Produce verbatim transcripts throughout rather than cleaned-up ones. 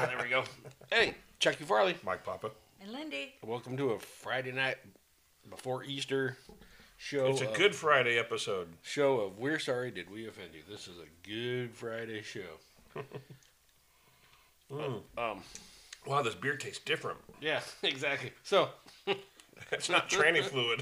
there we go. Hey, Chucky Farley. Mike Papa. And Lindy. Welcome to a Friday night before Easter show. It's a of, Good Friday episode. Show of We're Sorry Did We Offend You. This is a Good Friday show. mm. Um, wow, this beer tastes different. Yeah, exactly. So it's not tranny fluid.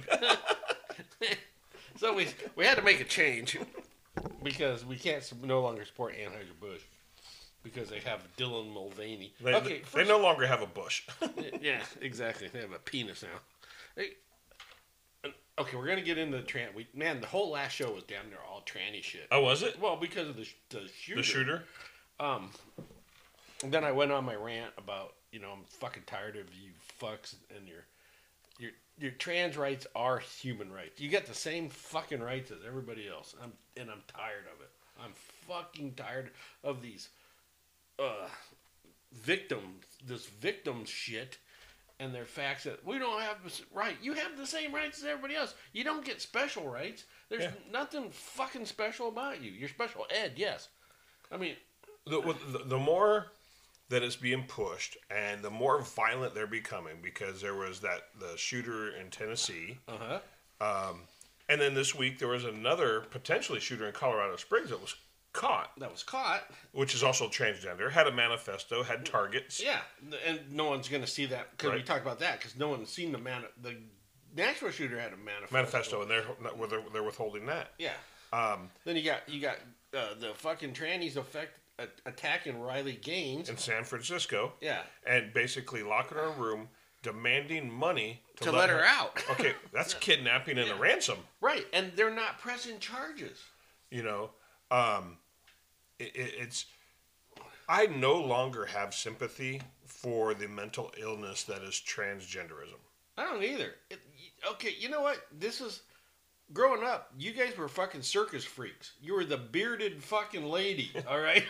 So we we had to make a change because we can't no longer support Anheuser-Busch because they have Dylan Mulvaney. They, okay, they, first, they no longer have a bush. Yeah, exactly. They have a penis now. They, okay, we're gonna get into the tran. We man, the whole last show was damn near all tranny shit. Oh, was it? Well, because of the the shooter. The shooter. Um. Then I went on my rant about you know I'm fucking tired of you fucks and your your your trans rights are human rights. You get the same fucking rights as everybody else. I'm and I'm tired of it. I'm fucking tired of these uh victims, this victim shit, and their facts that we don't have this right. You have the same rights as everybody else. You don't get special rights. There's Yeah. nothing fucking special about you. You're special ed, yes. I mean, The, the, the more that it's being pushed and the more violent they're becoming, because there was that the shooter in Tennessee. uh-huh. Um, and then this week there was another potentially shooter in Colorado Springs that was caught, That was caught. which is also transgender, had a manifesto, had targets. Yeah, and no one's going to see that because we Right. talk about that because no one's seen the man. The Nashville shooter had a manifesto. Manifesto, and they're they're, they're withholding that. Yeah. Um, Then you got you got uh, the fucking trannies affect uh, attacking Riley Gaines. in San Francisco, Yeah. and basically locking her in a room, demanding money to, To let her out. Okay, that's kidnapping and a ransom. Right, and they're not pressing charges. You know, um, it, it, it's. I no longer have sympathy for the mental illness that is transgenderism. I don't either. It, okay, you know what? This is growing up. You guys were fucking circus freaks. You were the bearded fucking lady. All right.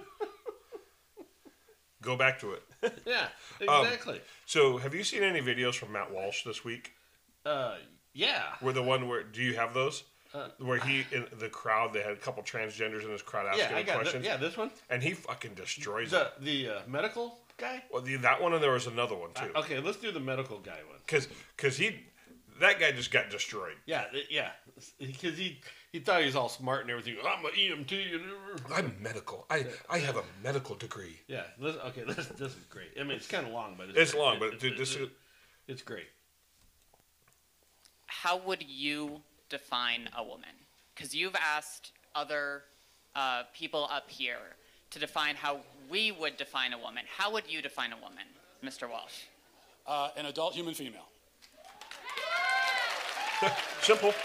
Go back to it. Yeah. Um, Exactly. So, have you seen any videos from Matt Walsh this week? uh. Yeah. Where the one where do you have those? Uh, Where he in the crowd, they had a couple transgenders in his crowd asking Yeah. I him got. questions, Th- yeah. This one. and he fucking destroys it. The the uh, medical guy. Well, the, that one, and there was another one too. Okay, let's do the medical guy one. Because because he that guy just got destroyed. Yeah, th- yeah, because he he thought he was all smart and everything. I'm an E M T. And I'm medical. I I have a medical degree. yeah, this, okay, this this is great. I mean, it's kind of long, but it's, It's great. long, It- but it- dude, it- this it- is it's great. How would you define a woman? Because you've asked other uh, people up here to define how we would define a woman. How would you define a woman, Mister Walsh? Uh, an adult human female. simple.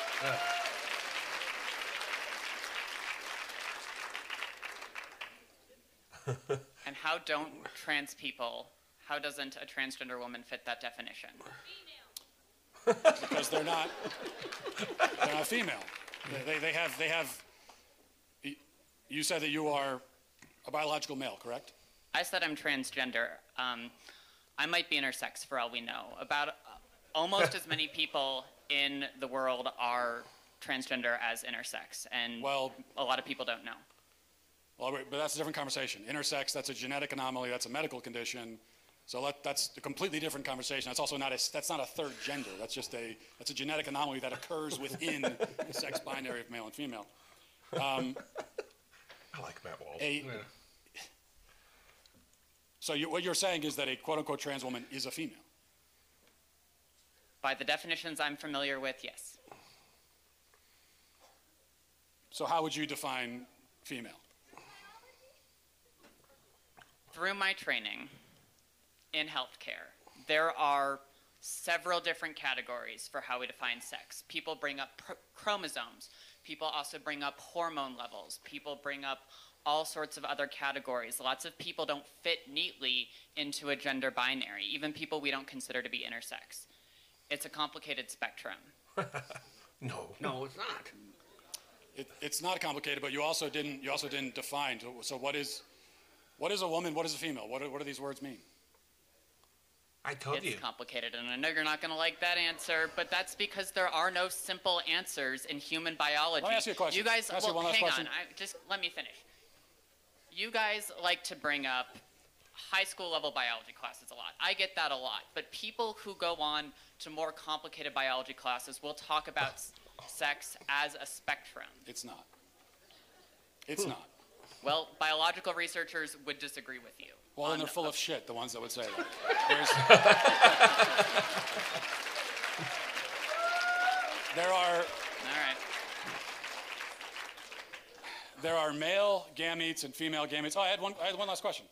And how don't trans people, how doesn't a transgender woman fit that definition? Because they're not they're not female. They, they, they have they have. You said that you are a biological male, correct? I said I'm transgender. Um, I might be intersex for all we know. About uh, almost as many people in the world are transgender as intersex, and Well- a lot of people don't know. Well, wait, but that's a different conversation. Intersex, that's a genetic anomaly. That's a medical condition. So let, that's a completely different conversation. That's also not a that's not a third gender. That's just a that's a genetic anomaly that occurs within the sex binary of male and female. Um, I like Matt Walsh. a, so you, what you're saying is that a quote unquote trans woman is a female. By the definitions I'm familiar with, yes. So how would you define female? Through my training in healthcare, there are several different categories for how we define sex. People bring up pr- chromosomes. People also bring up hormone levels. People bring up all sorts of other categories. Lots of people don't fit neatly into a gender binary, even people we don't consider to be intersex. It's a complicated spectrum. No. No, it's not. It, it's not complicated, but you also didn't you also didn't define. So, so what is what is a woman? What is a female? What do, what do these words mean? I told It's you. complicated, and I know you're not going to like that answer, but that's because there are no simple answers in human biology. Let me ask you a question. You guys, Can I ask you well, one last hang question? on. I, just let me finish. You guys like to bring up high school level biology classes a lot. I get that a lot. But people who go on to more complicated biology classes will talk about s- sex as a spectrum. It's not. It's not. Well, biological researchers would disagree with you. Well, and on they're full a- of shit, the ones that would say that. There's, there are All right. there are male gametes and female gametes. Oh, I had one. I had one last question.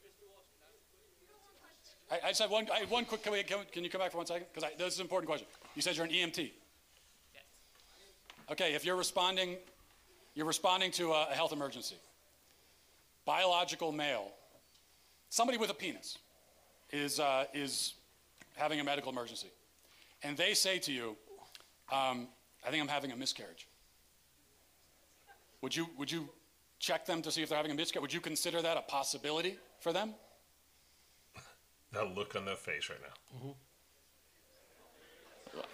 I, I just had one. I had one quick. Can, we, can, can you come back for one second? Because this is an important question. You said you're an E M T. Yes. Okay, if you're responding, you're responding to a, a health emergency. Biological male, somebody with a penis, is uh, is having a medical emergency, and they say to you, um, "I think I'm having a miscarriage." Would you would you check them to see if they're having a miscarriage? Would you consider that a possibility for them? That look on their face right now. Look.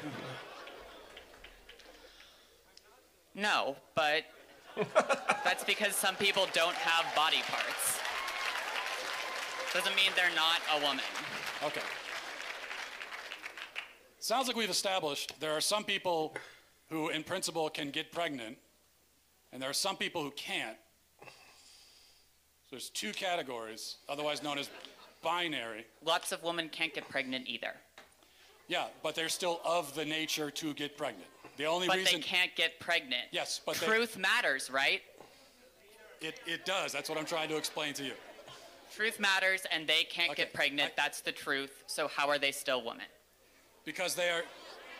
No, but that's because some people don't have body parts. Doesn't mean they're not a woman. Okay. Sounds like we've established there are some people who, in principle, can get pregnant, and there are some people who can't. So there's two categories, otherwise known as binary. Lots of women can't get pregnant either. Yeah, but they're still of the nature to get pregnant. The only But reason they can't get pregnant. Yes, but they- Truth matters, right? it, it does. That's what I'm trying to explain to you. Truth matters, and they can't Okay, get pregnant. I- That's the truth. So how are they still women? Because they are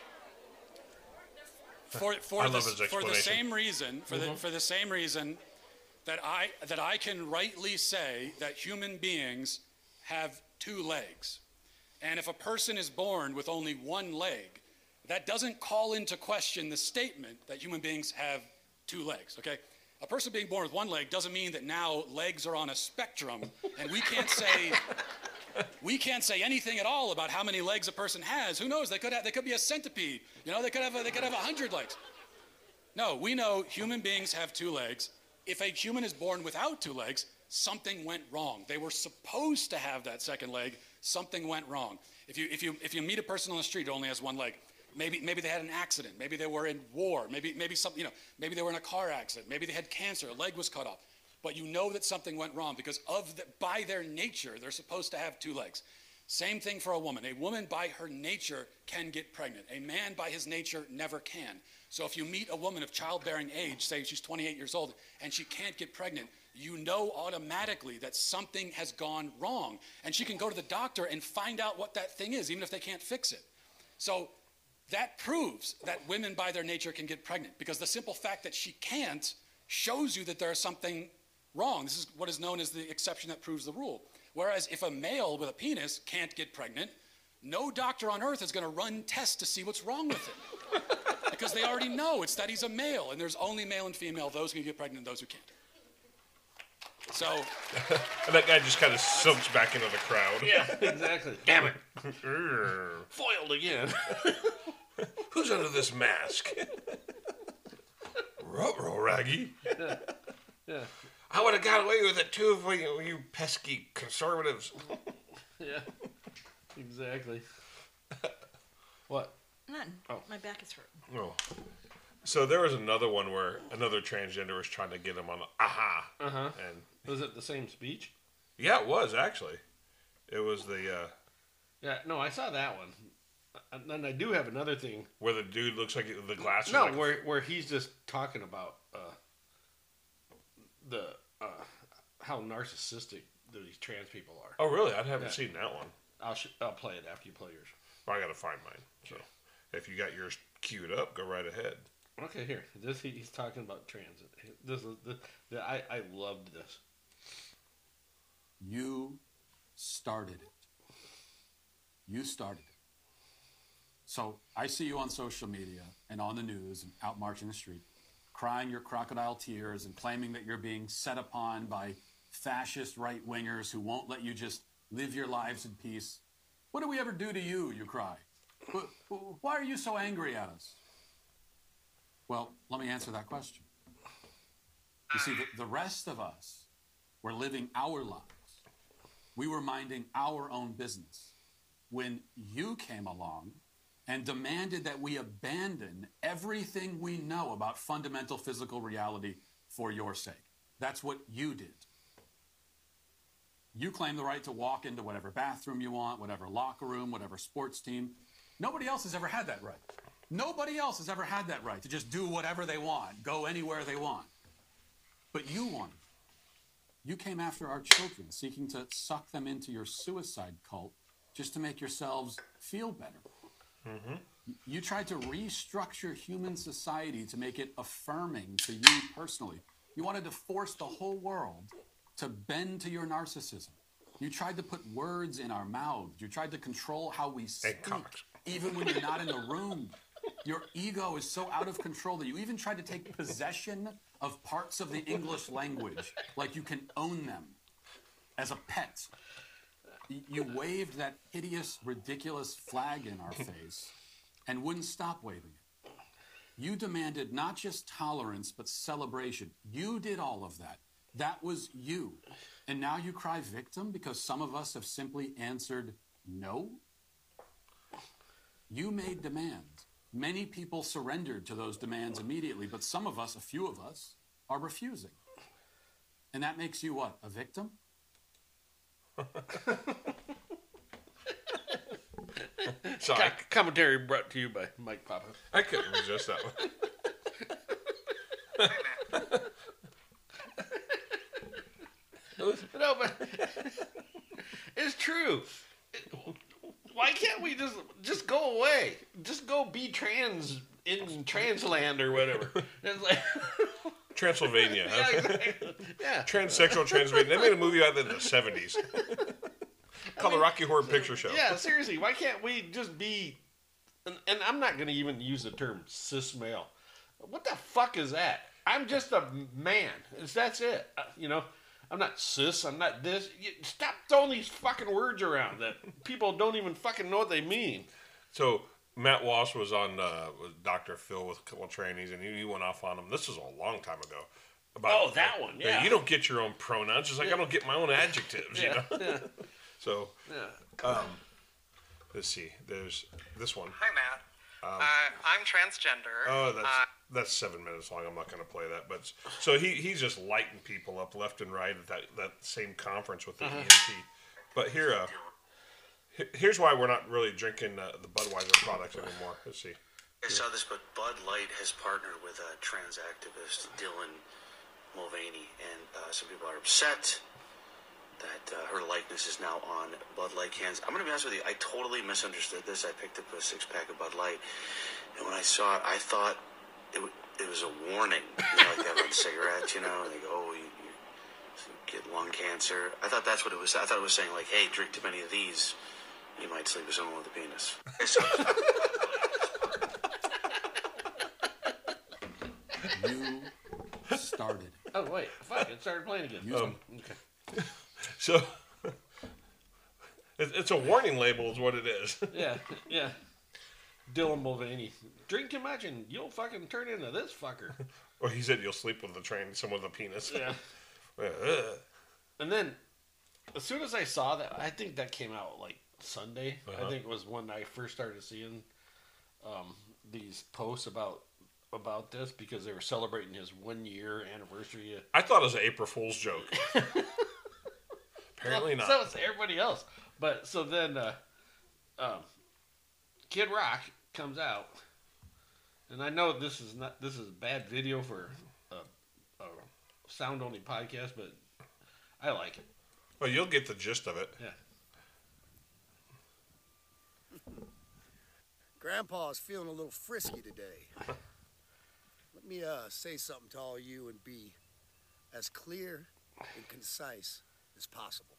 for for I the, love his for the explanation. same reason for the for the same reason that I that I can rightly say that human beings have two legs. And if a person is born with only one leg, that doesn't call into question the statement that human beings have two legs, okay? A person being born with one leg doesn't mean that now legs are on a spectrum and we can't say we can't say anything at all about how many legs a person has. Who knows? They could have, they could be a centipede. You know, they could have a, they could have a hundred legs. No, we know human beings have two legs. If a human is born without two legs, something went wrong. They were supposed to have that second leg. Something went wrong. If you if you if you meet a person on the street who only has one leg, maybe maybe they had an accident. Maybe they were in war. Maybe maybe some you know maybe they were in a car accident. Maybe they had cancer. A leg was cut off. But you know that something went wrong because of the, by their nature, they're supposed to have two legs. Same thing for a woman. A woman by her nature can get pregnant. A man by his nature never can. So if you meet a woman of childbearing age, say she's twenty-eight years old, and she can't get pregnant, you know automatically that something has gone wrong. And she can go to the doctor and find out what that thing is, even if they can't fix it. So that proves that women by their nature can get pregnant because the simple fact that she can't shows you that there's something wrong. This is what is known as the exception that proves the rule. Whereas if a male with a penis can't get pregnant, no doctor on earth is going to run tests to see what's wrong with him. Because they already know it's that he's a male, and there's only male and female, those who can get pregnant and those who can't. So, And that guy just kind of soaks back into the crowd. Yeah, exactly. Damn it. Urgh. Foiled again. Who's under this mask? Ruh-roh, Raggy. Yeah. I would have got away with it too if we, you pesky conservatives. Yeah. Exactly. What? Nothing. Oh. My back is hurt. Oh. So there was another one where another transgender was trying to get him on the aha. Uh-huh. And Was it the same speech? yeah, it was actually. It was the uh, Yeah, no, I saw that one. And then I do have another thing. where the dude looks like the glasses. No, like a- where where he's just talking about uh, the uh, how narcissistic these trans people are. oh really? I haven't Yeah. seen that one. I'll sh- I'll play it after you play yours. Well, I gotta find mine. So if you got yours queued up, go right ahead. Okay, here. This he, he's talking about transit. This is the, the I I loved this. You started it. You started it. So I see you on social media and on the news and out marching the street, crying your crocodile tears and claiming that you're being set upon by fascist right-wingers who won't let you just live your lives in peace. What did we ever do to you, you cry? Wh- wh- Why are you so angry at us? Well, let me answer that question. You see, the, the rest of us, we're living our lives. We were minding our own business when you came along and demanded that we abandon everything we know about fundamental physical reality for your sake. That's what you did. You claim the right to walk into whatever bathroom you want, whatever locker room, whatever sports team. Nobody else has ever had that right. Nobody else has ever had that right to just do whatever they want, go anywhere they want. But you wanted. You came after our children, seeking to suck them into your suicide cult just to make yourselves feel better. Mm-hmm. You tried to restructure human society to make it affirming to you personally. You wanted to force the whole world to bend to your narcissism. You tried to put words in our mouths. You tried to control how we speak, even when you're not in the room. Your ego is so out of control that you even tried to take possession of parts of the English language, like you can own them as a pet. You waved that hideous, ridiculous flag in our face and wouldn't stop waving it. You demanded not just tolerance, but celebration. You did all of that. That was you. And now you cry victim because some of us have simply answered no? You made demands. Many people surrendered to those demands immediately, but some of us, a few of us, are refusing. And that makes you what, a victim? Sorry. Co- commentary brought to you by Mike Papa. I couldn't resist that one. No, but it's true. Why can't we just just go away? Just go be trans in Transland or whatever. It's like Transylvania. yeah, exactly. Yeah. Transsexual Transylvania. They made a movie out of it in the seventies called I mean, The Rocky Horror Picture Show. Yeah, seriously. Why can't we just be? And, and I'm not going to even use the term cis male. What the fuck is that? I'm just a man. It's, that's it. Uh, you know. I'm not cis, I'm not this. You, stop throwing these fucking words around that people don't even fucking know what they mean. So Matt Walsh was on uh, with Doctor Phil with a couple of trainees, and he, he went off on him. This was a long time ago. About, Oh, that one, yeah. You don't get your own pronouns, just like Yeah. I don't get my own adjectives, Yeah, you know? yeah, So, yeah. um, let's see. There's this one. Hi, Matt. uh, I'm transgender. Oh, that's Uh, that's seven minutes long. I'm not going to play that. But so he he's just lighting people up left and right at that, that same conference with the Uh-huh. E N T. But here, uh, he- here's why we're not really drinking uh, the Budweiser products anymore. Let's see. I saw this, but Bud Light has partnered with a trans activist, Dylan Mulvaney, and uh, some people are upset that uh, her likeness is now on Bud Light cans. I'm going to be honest with you, I totally misunderstood this. I picked up a six-pack of Bud Light, and when I saw it, I thought it, w- it was a warning. You know, like they have on cigarettes, you know, and they go, oh, you, you get lung cancer. I thought that's what it was. I thought it was saying, like, hey, drink too many of these, you might sleep with someone with a penis. You started. Oh, wait. Fuck, it started playing again. You Um, Okay. So it, it's a warning label, is what it is. Yeah, yeah. Dylan Mulvaney. Drink too much and you'll fucking turn into this fucker. Or he said you'll sleep with the train, someone with a penis. Yeah. Ugh. And then, as soon as I saw that, I think that came out like Sunday. Uh-huh. I think it was when I first started seeing um, these posts about about this because they were celebrating his one year anniversary. I thought it was an April Fool's joke. Apparently not. So it's everybody else. But so then, uh, um, Kid Rock comes out, and I know this is not this is a bad video for a, a sound only podcast, but I like it. Well, you'll get the gist of it. Yeah. Grandpa's feeling a little frisky today. Let me uh, say something to all you and be as clear and concise as possible.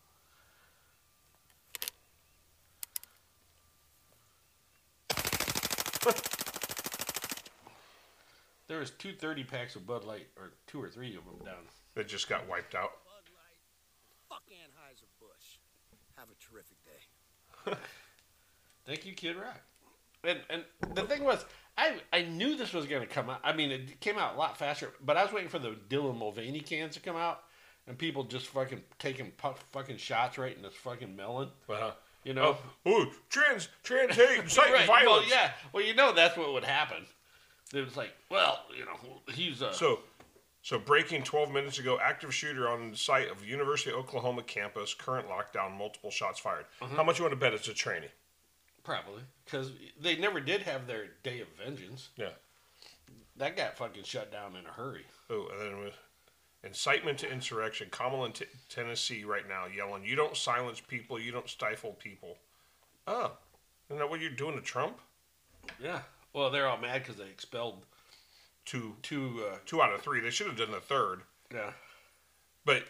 There was two thirty packs of Bud Light, or two or three of them down. It just got wiped out. Bud Light, fuck Anheuser-Busch. Have a terrific day. Thank you, Kid Rock. And and the thing was, I I knew this was going to come out. I mean, it came out a lot faster, but I was waiting for the Dylan Mulvaney cans to come out, and people just fucking taking pu- fucking shots right in this fucking melon. Uh-huh. You know, Oh, ooh, trans, trans hate, inciting right? violence. Well, yeah. Well, you know that's what would happen. It was like, well, you know, he's uh, So, so breaking twelve minutes ago, active shooter on the site of University of Oklahoma campus, current lockdown, multiple shots fired. Uh-huh. How much you want to bet it's a tranny? probably because they never did have their day of vengeance. Yeah. That got fucking shut down in a hurry. Oh, and then with incitement to insurrection, Kamala in t- Tennessee right now yelling, "You don't silence people, you don't stifle people." Oh, isn't that what you're doing to Trump? Yeah. Well, they're all mad because they expelled Two, two. Uh, two out of three. They should have done the third. yeah. But,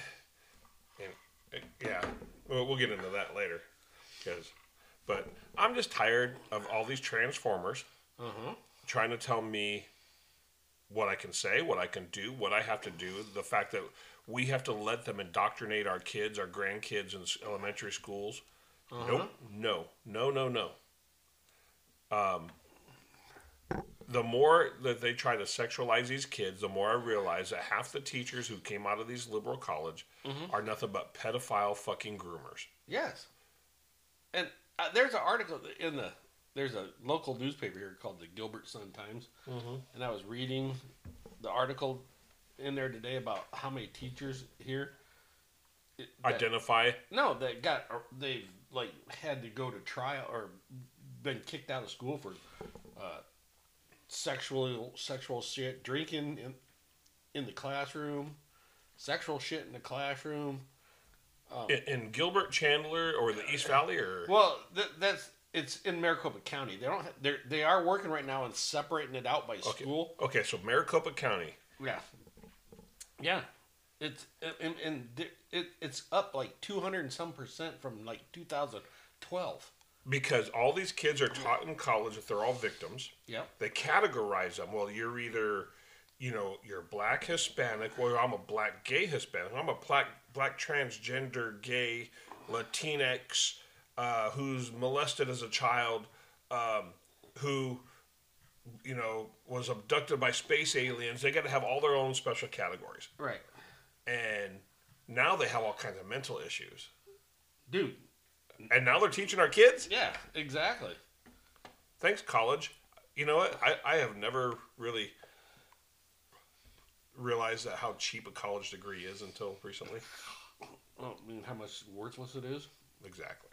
and, yeah, well, we'll get into that later. Cause, but I'm just tired of all these transformers Uh huh. trying to tell me what I can say, what I can do, what I have to do. The fact that we have to let them indoctrinate our kids, our grandkids in s- elementary schools. Uh-huh. Nope. No. No, no, no. Um, the more that they try to sexualize these kids, the more I realize that half the teachers who came out of these liberal college Mm-hmm. are nothing but pedophile fucking groomers. Yes. And uh, there's an article in the there's a local newspaper here called the Gilbert Sun Times, Mm-hmm. and I was reading the article in there today about how many teachers here it- that- Identify. no that got or they've like had to go to trial or been kicked out of school for uh, sexual sexual shit, drinking in in the classroom, sexual shit in the classroom. In, in Gilbert, Chandler, or the East Valley, or Well, th- that's it's in Maricopa County. They don't. They they are working right now on separating it out by okay. school. Okay, so Maricopa County. Yeah, yeah. It's and, and it, it's up like two hundred and some percent from like two thousand twelve. Because all these kids are taught in college that they're all victims. Yep. They categorize them. Well, you're either, you know, you're black Hispanic. Well, I'm a black gay Hispanic. I'm a black black transgender gay Latinx uh, who's molested as a child, um, who, you know, was abducted by space aliens. They got to have all their own special categories. Right, And now they have all kinds of mental issues. dude. And now they're teaching our kids? Yeah, exactly. Thanks, college. You know what? I, I have never really realized that how cheap a college degree is until recently. Well, I mean, how much worthless it is. Exactly.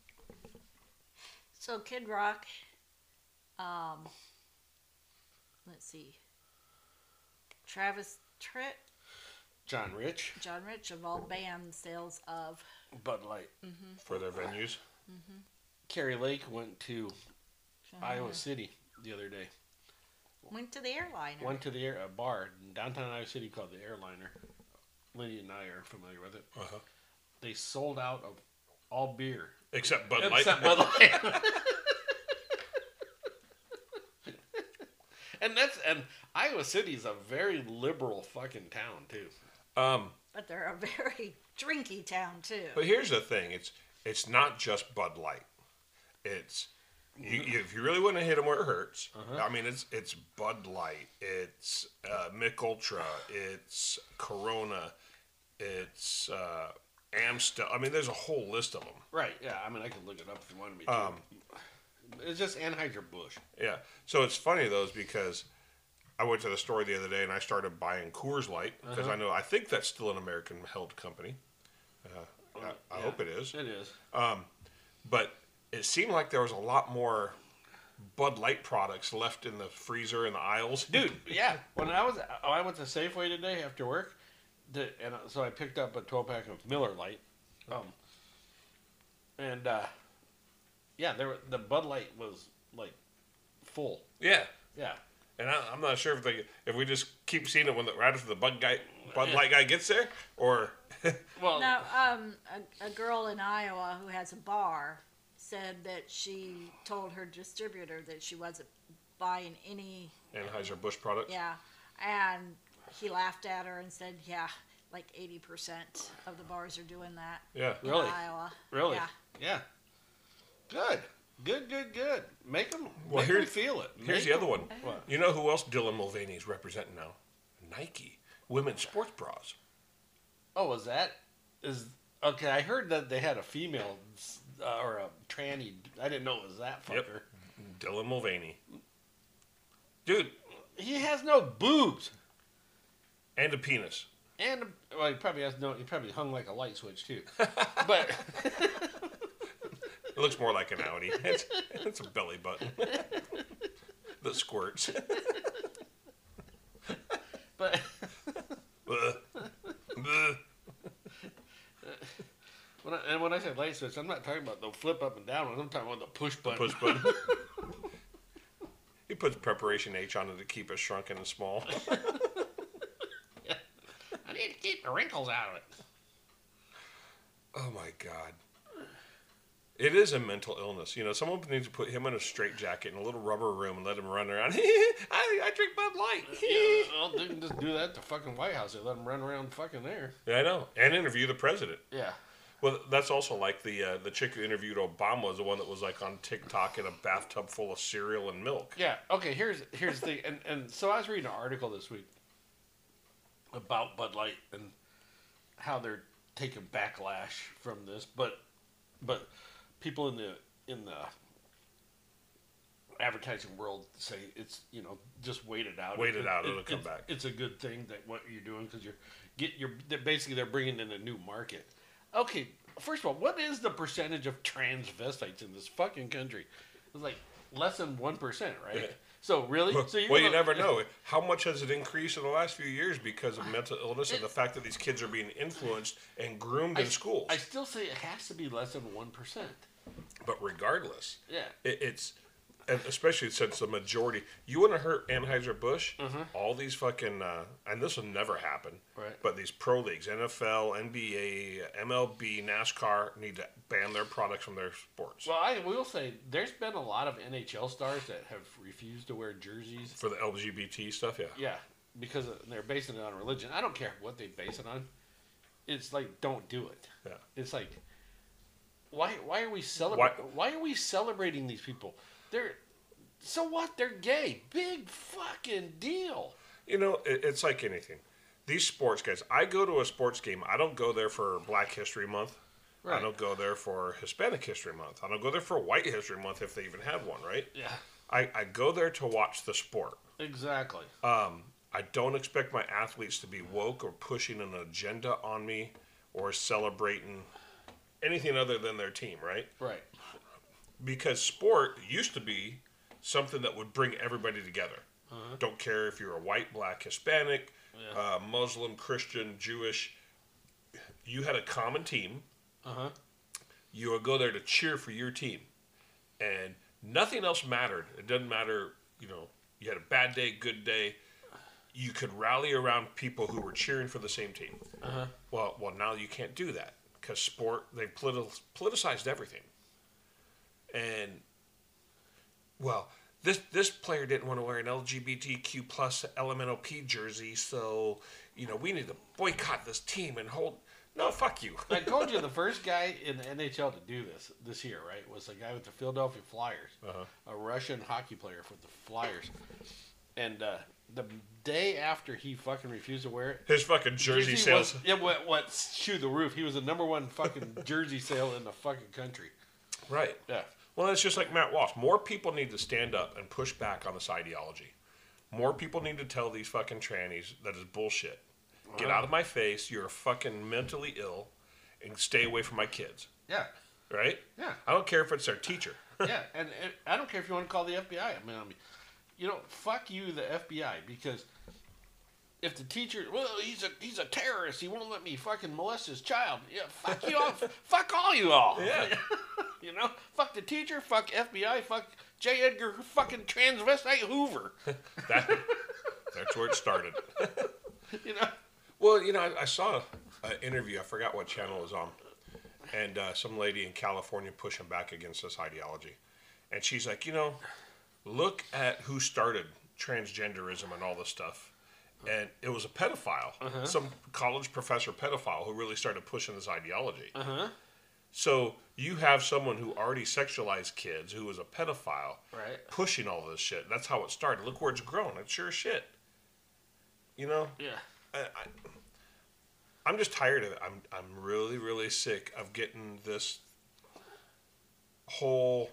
So Kid Rock, um, let's see, Travis Tritt, John Rich, John Rich of all banned sales of. Bud Light. For their venues. Carrie Lake went to Iowa City the other day. Went to the airliner. Went to the air, a bar in downtown Iowa City called the Airliner. Lydia and I are familiar with it. Uh-huh. They sold out of all beer Except Bud Light. except Bud Light. and that's and Iowa City is a very liberal fucking town too. um, But they're a very drinky town too. but here's the thing. It's it's not just Bud Light. It's... You, you, if you really want to hit them where it hurts, I mean, it's it's Bud Light, it's uh, Mick Ultra, it's Corona, it's uh, Amstel. I mean, there's a whole list of them. Right? Yeah. I mean, I could look it up if you wanted me to. Um, it's just Anheuser-Busch. Yeah. So it's funny though, is because I went to the store the other day and I started buying Coors Light because I know I think that's still an American held company. Uh, I, I Yeah, hope it is. It is. But it seemed like there was a lot more Bud Light products left in the freezer in the aisles. Dude, yeah. When I was, I went to Safeway today after work, to, and so I picked up a twelve pack of Miller Lite, um, and uh, yeah, there were, the Bud Light was like full. Yeah. Yeah, And I, I'm not sure if they if we just keep seeing it when the, right after the Bud guy Bud Light guy gets there, or well, No, um, a, a girl in Iowa who has a bar said that she told her distributor that she wasn't buying any. Anheuser Busch products. Yeah, and he laughed at her and said, "Yeah, like eighty percent of the bars are doing that Yeah. in Really? Iowa." really, Yeah. yeah, good, good, good, good. Make them, Well, make here- 'em feel it. Here's Make the other 'em- one. What? You know who else Dylan Mulvaney is representing now? Nike women's sports bras. Oh, was that? Is okay. I heard that they had a female uh, or a tranny. I didn't know it was that fucker. Yep. Dylan Mulvaney. Dude. He has no boobs. And a penis. And, well, he probably has no, he probably hung like a light switch, too. But. It looks more like an Audi. It's, it's a belly button that squirts. But. When I, and when I say light switch, I'm not talking about the flip up and down one. I'm talking about the push button. Push button. He puts preparation H on it to keep it shrunken and small. Yeah. I need to keep the wrinkles out of it. Oh my God. It is a mental illness. You know, someone needs to put him in a straitjacket in a little rubber room and let him run around. I, I drink Bud Light. Yeah, well, they can just do that at the fucking White House. They let him run around fucking there. Yeah, I know. And interview the president. Yeah. Well, that's also like the uh, the chick who interviewed Obama was the one that was like on TikTok in a bathtub full of cereal and milk. Yeah. Okay. Here's here's the and and so I was reading an article this week about Bud Light and how they're taking backlash from this, but but people in the in the advertising world say it's, you know, just wait it out. Wait it, it out. It'll it, come it, back. It's a good thing that what you're doing because you're get you're they're basically they're bringing in a new market. Okay, first of all, what is the percentage of transvestites in this fucking country? It's like less than one percent, right? Yeah. So really, well, so you're well gonna, you never know. How much has it increased in the last few years because of mental illness and the fact that these kids are being influenced and groomed I, in schools? I still say it has to be less than one percent. But regardless, yeah, it, it's. And especially since the majority, you want to hurt Anheuser-Busch, mm-hmm. all these fucking, uh, and this will never happen, right. but these pro leagues, N F L, N B A, M L B, NASCAR, need to ban their products from their sports. Well, I will say, there's been a lot of N H L stars that have refused to wear jerseys. For the L G B T stuff, yeah. Yeah, because they're basing it on religion. I don't care what they base it on. It's like, don't do it. Yeah. It's like, why why are we celebrating? Why? why are we celebrating these people? They're so what? They're gay. Big fucking deal. You know, it, it's like anything. These sports guys. I go to a sports game. I don't go there for Black History Month. Right. I don't go there for Hispanic History Month. I don't go there for White History Month if they even have one. Right? Yeah. I, I go there to watch the sport. Exactly. Um, I don't expect my athletes to be woke or pushing an agenda on me or celebrating anything other than their team. Right? Right. Because sport used to be something that would bring everybody together. Uh-huh. Don't care if you're a white, black, Hispanic, yeah. uh, Muslim, Christian, Jewish. You had a common team. Uh-huh. You would go there to cheer for your team. And nothing else mattered. It doesn't matter, you know, you had a bad day, good day. You could rally around people who were cheering for the same team. Uh-huh. Well, well, now you can't do that because sport, they politi- politicized everything. And, well, this this player didn't want to wear an L G B T Q plus L M N O P jersey, so, you know, we need to boycott this team and hold... No, fuck you. I told you the first guy in the N H L to do this this year, right, was the guy with the Philadelphia Flyers, uh-huh. a Russian hockey player for the Flyers. And uh, the day after he fucking refused to wear it... His fucking jersey sales... Was, it went, went shoe the roof. He was the number one fucking jersey sale in the fucking country. Right. Yeah. Well, it's just like Matt Walsh. More people need to stand up and push back on this ideology. More people need to tell these fucking trannies that is bullshit. Get out of my face. You're fucking mentally ill, and stay away from my kids. Yeah. Right? Yeah. I don't care if it's their teacher. Yeah, and, and I don't care if you want to call the F B I. I mean, I mean, you know, fuck you, the F B I, because if the teacher, well, he's a he's a terrorist. He won't let me fucking molest his child. Yeah, fuck you all. Fuck all you all. Yeah. You know, fuck the teacher. Fuck F B I. Fuck J. Edgar. Fucking transvestite Hoover. that, that's where it started. You know. Well, you know, I, I saw an interview. I forgot what channel it was on, and uh, some lady in California pushing back against this ideology, and she's like, you know, look at who started transgenderism and all this stuff. And it was a pedophile, uh-huh. some college professor pedophile who really started pushing this ideology. Uh-huh. So you have someone who already sexualized kids, who was a pedophile, right. pushing all this shit. That's how it started. Look where it's grown. It's sure as shit. You know? Yeah. I, I, I'm just tired of it. I'm I'm really really sick of getting this whole.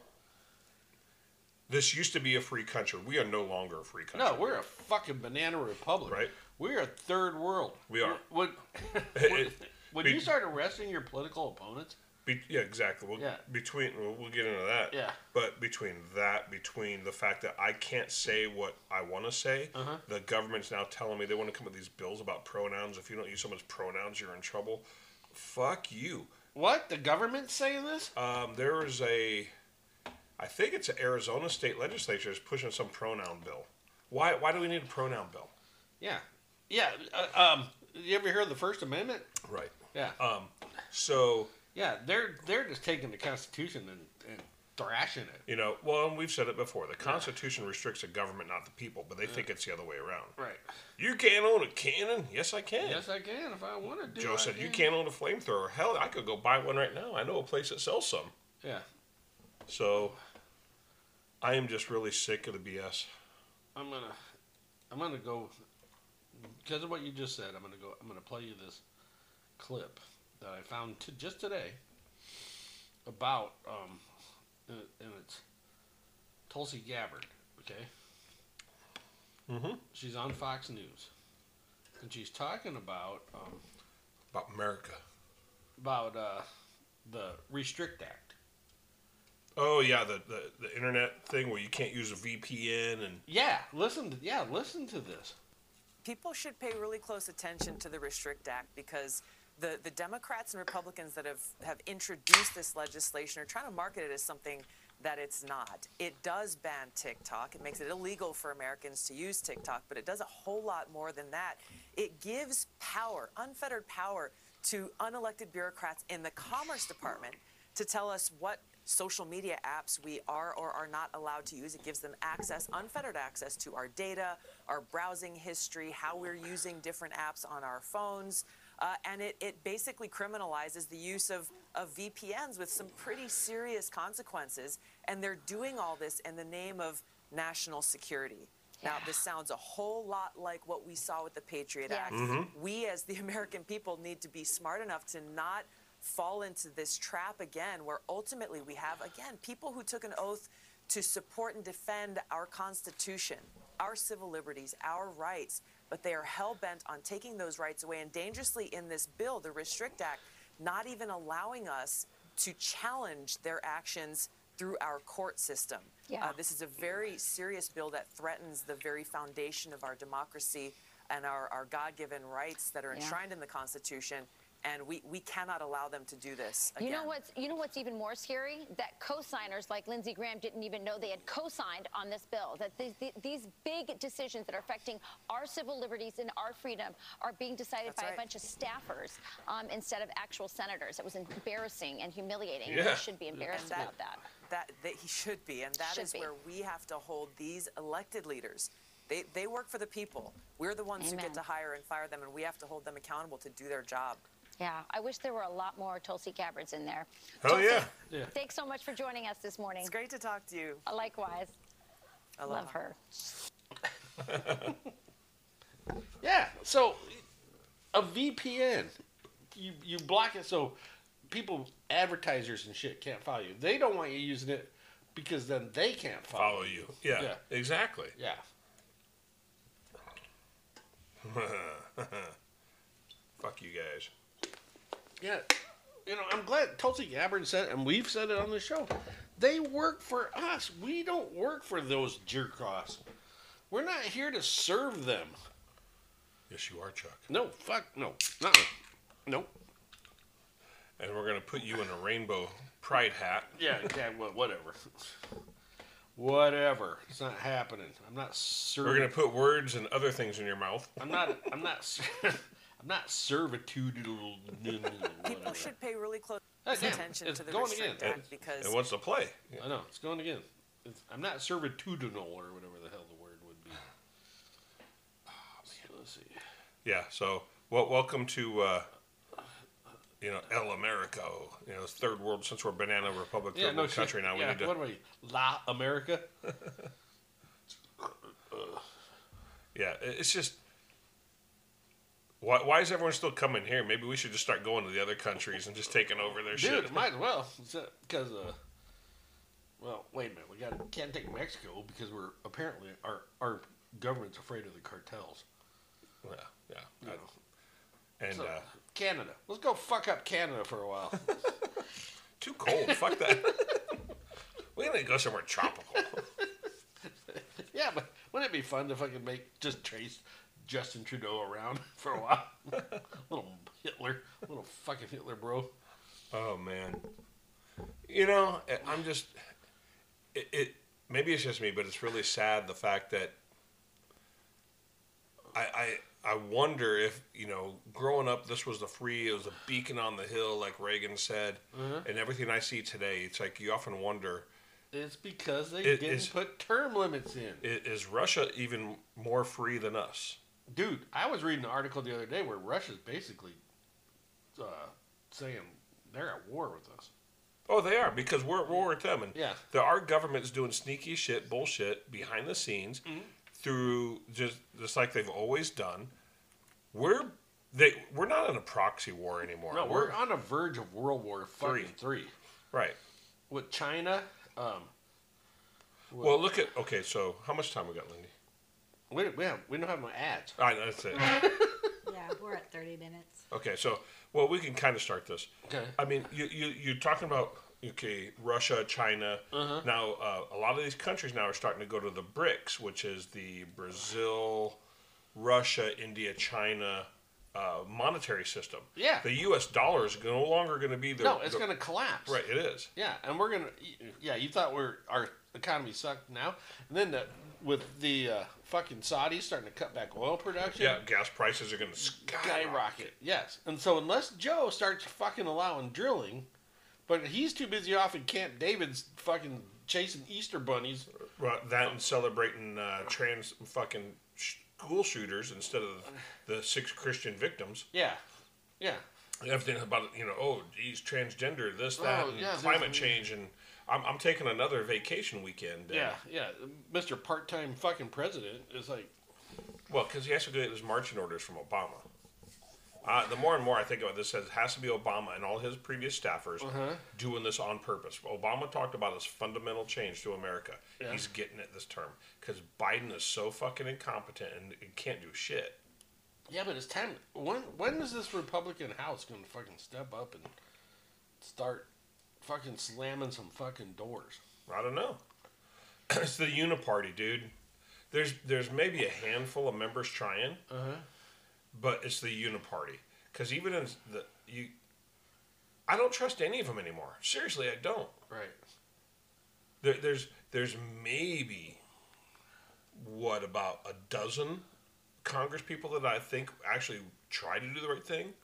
This used to be a free country. We are no longer a free country. No, we're a fucking banana republic. Right. We're a third world. We are. Would, would, would you start arresting your political opponents? Be, yeah, exactly. We'll, Yeah. Between we'll, we'll get into that. Yeah. But between that, between the fact that I can't say what I want to say, Uh-huh. the government's now telling me they want to come with these bills about pronouns. If you don't use someone's pronouns, you're in trouble. Fuck you. What? The government's saying this? Um, there is a, I think it's an Arizona state legislature is pushing some pronoun bill. Why? Why do we need a pronoun bill? Yeah. Yeah. Uh, um, you ever hear of the First Amendment? Right. Yeah. Um, so. Yeah, they're they're just taking the Constitution and, and thrashing it. You know, well, and we've said it before. The Constitution restricts the government, not the people, but they think it's the other way around. Right. You can't own a cannon. Yes, I can. Yes, I can if I want to do. Joe I said, can. you can't own a flamethrower. Hell, I could go buy one right now. I know a place that sells some. Yeah. So, I am just really sick of the B S. I'm gonna, I'm gonna go, because of what you just said. I'm gonna go. I'm gonna play you this clip that I found t- just today about, um, and, and it's Tulsi Gabbard. Okay. Mm-hmm. She's on Fox News, and she's talking about um, About America. about uh, the Restrict Act. Oh, yeah, the, the, the internet thing where you can't use a V P N and... Yeah, listen to yeah, listen to this. People should pay really close attention to the Restrict Act because the, the Democrats and Republicans that have, have introduced this legislation are trying to market it as something that it's not. It does ban TikTok. It makes it illegal for Americans to use TikTok, but it does a whole lot more than that. It gives power, unfettered power, to unelected bureaucrats in the Commerce Department to tell us what social media apps we are or are not allowed to use. It gives them access, unfettered access to our data, our browsing history, how we're using different apps on our phones. Uh, and it, it basically criminalizes the use of, of V P Ns with some pretty serious consequences. And they're doing all this in the name of national security. Yeah. Now, this sounds a whole lot like what we saw with the Patriot Yes. Act. Mm-hmm. We, as the American people, need to be smart enough to not fall into this trap again, where ultimately we have, again, people who took an oath to support and defend our Constitution, our civil liberties, our rights, but they are hell-bent on taking those rights away and dangerously in this bill, the Restrict Act, not even allowing us to challenge their actions through our court system. Yeah. Uh, this is a very serious bill that threatens the very foundation of our democracy and our, our God-given rights that are Yeah. enshrined in the Constitution. And we, we cannot allow them to do this again. You know what's you know what's even more scary? That co-signers like Lindsey Graham didn't even know they had co-signed on this bill. That these, these big decisions that are affecting our civil liberties and our freedom are being decided That's by right. a bunch of staffers um, instead of actual senators. It was embarrassing and humiliating. Yeah. We should be embarrassed And that- about that. That, that he should be, and that Should is be. where we have to hold these elected leaders. They, they work for the people. We're the ones who Amen. get to hire and fire them, and we have to hold them accountable to do their job. Yeah, I wish there were a lot more Tulsi Gabbards in there. Hell Tulsi, yeah. Yeah. Thanks so much for joining us this morning. It's great to talk to you. Likewise. I Love her. Yeah. So a V P N, you you block it so people, advertisers and shit can't follow you. They don't want you using it because then they can't follow, Follow you. Yeah, Yeah. exactly. Yeah. Fuck you guys. Yeah. You know, I'm glad Tulsi Gabbard said, and we've said it on the show, they work for us. We don't work for those jerk-offs. We're not here to serve them. Yes, you are, Chuck. No, fuck, no. No. No. And we're going to put you in a rainbow pride hat. Yeah, yeah, well, whatever. Whatever. It's not happening. I'm not serving. We're going to put words and other things in your mouth. I'm not. I'm not. I'm not servitude. People should pay really close Hey, damn, attention it's to the going Restrict again. Act because And what's the play? I know it's going again. It's, I'm not servitudinal or whatever the hell the word would be. Oh, let's see. Yeah, so well, welcome to, uh, you know, El Americo. You know, it's third world, since we're Banana Republic, third Yeah, no world shit. country now. We Yeah, need to. what are we? La America. Yeah, it's just. Why, why is everyone still coming here? Maybe we should just start going to the other countries and just taking over their Dude, shit. it might as well. Because, uh, well, wait a minute. We got can't take Mexico because we're apparently our our government's afraid of the cartels. Yeah, yeah. You know. And So, uh, Canada. Let's go fuck up Canada for a while. too cold. Fuck that. We need to go somewhere tropical. Yeah, but wouldn't it be fun to fucking make just trace Justin Trudeau around for a while? Little Hitler, little fucking Hitler, bro. Oh man, you know, I'm just it, it. Maybe it's just me, but it's really sad the fact that I I I wonder if you know, growing up, this was the free, it was a beacon on the hill, like Reagan said, Mhm. and everything I see today, it's like you often wonder. It's because they It didn't is- put term limits in. i- Is Russia even more free than us? Dude, I was reading an article the other day where Russia's basically uh, saying they're at war with us. Oh, they are, because we're at war with them, and Yeah. the, our government's doing sneaky shit, bullshit behind the scenes through just just like they've always done. We're they we're not in a proxy war anymore. No, we're on the verge of World War fucking three. Right. With China. Um, Well, look at okay. So how much time we got, Lindy? we, we, have, we don't have no ads. All right, that's it. Yeah, we're at thirty minutes. Okay, so well, we can kind of start this. Okay. I mean, you you you're talking about okay, Russia, China. Uh-huh. Now, uh, a lot of these countries now are starting to go to the BRICS, which is the Brazil, Russia, India, China uh, monetary system. Yeah. The U S dollar is no longer going to be the. No, it's the- going to collapse. Right, it is. Yeah, and we're gonna. Yeah, you thought we're our economy sucked now, and then the, with the uh, fucking Saudis starting to cut back oil production. Yeah, gas prices are going to skyrocket. skyrocket. Yes, and so unless Joe starts fucking allowing drilling, but he's too busy off in Camp David's fucking chasing Easter bunnies. Right, that and celebrating uh, trans fucking school shooters instead of the six Christian victims. Yeah, yeah. Everything about you know, oh, he's transgender, this, that, Oh, and yeah, climate there's- change, and I'm, I'm taking another vacation weekend. and- Yeah, yeah. Mister Part-Time fucking president is like, Well, because he has to get his marching orders from Obama. Uh, the more and more I think about this, it has to be Obama and all his previous staffers Uh-huh. doing this on purpose. Obama talked about his fundamental change to America. Yeah. He's getting it this term because Biden is so fucking incompetent and, and can't do shit. yeah, but it's time. When when is this Republican House going to fucking step up and start fucking slamming some fucking doors? I don't know. It's the uniparty, dude. There's there's maybe a handful of members trying, Uh-huh. but it's the uniparty. Because even in the you, I don't trust any of them anymore. Seriously, I don't. Right. There, there's there's maybe what about a dozen Congress people that I think actually try to do the right thing.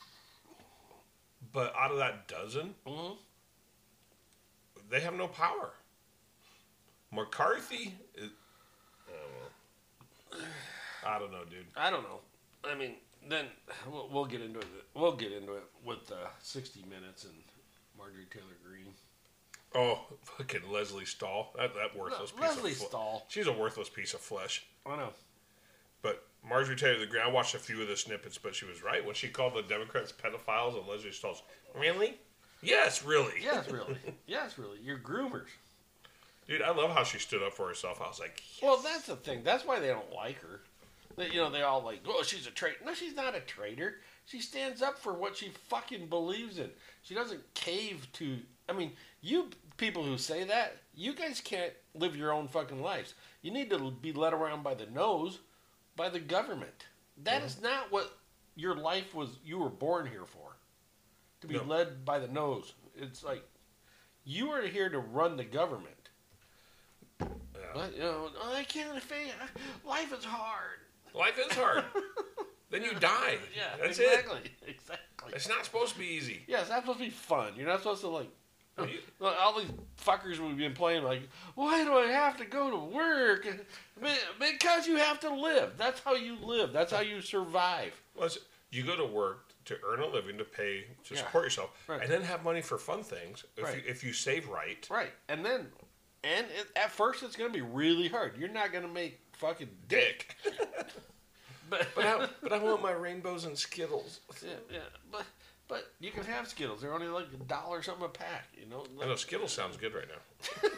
But out of that dozen, Mm-hmm. they have no power. McCarthy is, oh, well. I don't know, dude. I don't know. I mean, then we'll, we'll get into it. We'll get into it with uh, sixty Minutes and Marjorie Taylor Greene. Oh, fucking Leslie Stahl. That, that worthless Le- piece Leslie of flesh. Stahl. She's a worthless piece of flesh. I know. But Marjorie Taylor Greene, I watched a few of the snippets, but she was right when she called the Democrats pedophiles and Leslie Stahl's. Really? Yes, really. Yes, really. Yes, really. You're groomers. Dude, I love how she stood up for herself. I was like, Well, that's the thing. That's why they don't like her. They, you know, they all like, oh, she's a traitor. No, she's not a traitor. She stands up for what she fucking believes in. She doesn't cave to. I mean, you people who say that, you guys can't live your own fucking lives. You need to be led around by the nose by the government. That is not what your life was. You were born here for. To be No. led by the nose. It's like you are here to run the government. But, you know, oh, I can't face. Life is hard. life is hard. Then you die. Yeah, That's exactly. it. Exactly. It's not supposed to be easy. Yeah, it's not supposed to be fun. You're not supposed to like. No, you- Look, all these fuckers we've been playing like, why do I have to go to work? Be- Because you have to live. That's how you live. That's how you survive. Well, it's- you go to work to earn a living, to pay, to Yeah. support yourself, Right. and then have money for fun things if, Right. you, if you save right. Right. And then, and it, at first it's going to be really hard. You're not going to make fucking dick. but but I, but I want my rainbows and Skittles. Yeah, yeah, but but you can have Skittles. They're only like a dollar something a pack. You know. I know Skittles sounds good right now.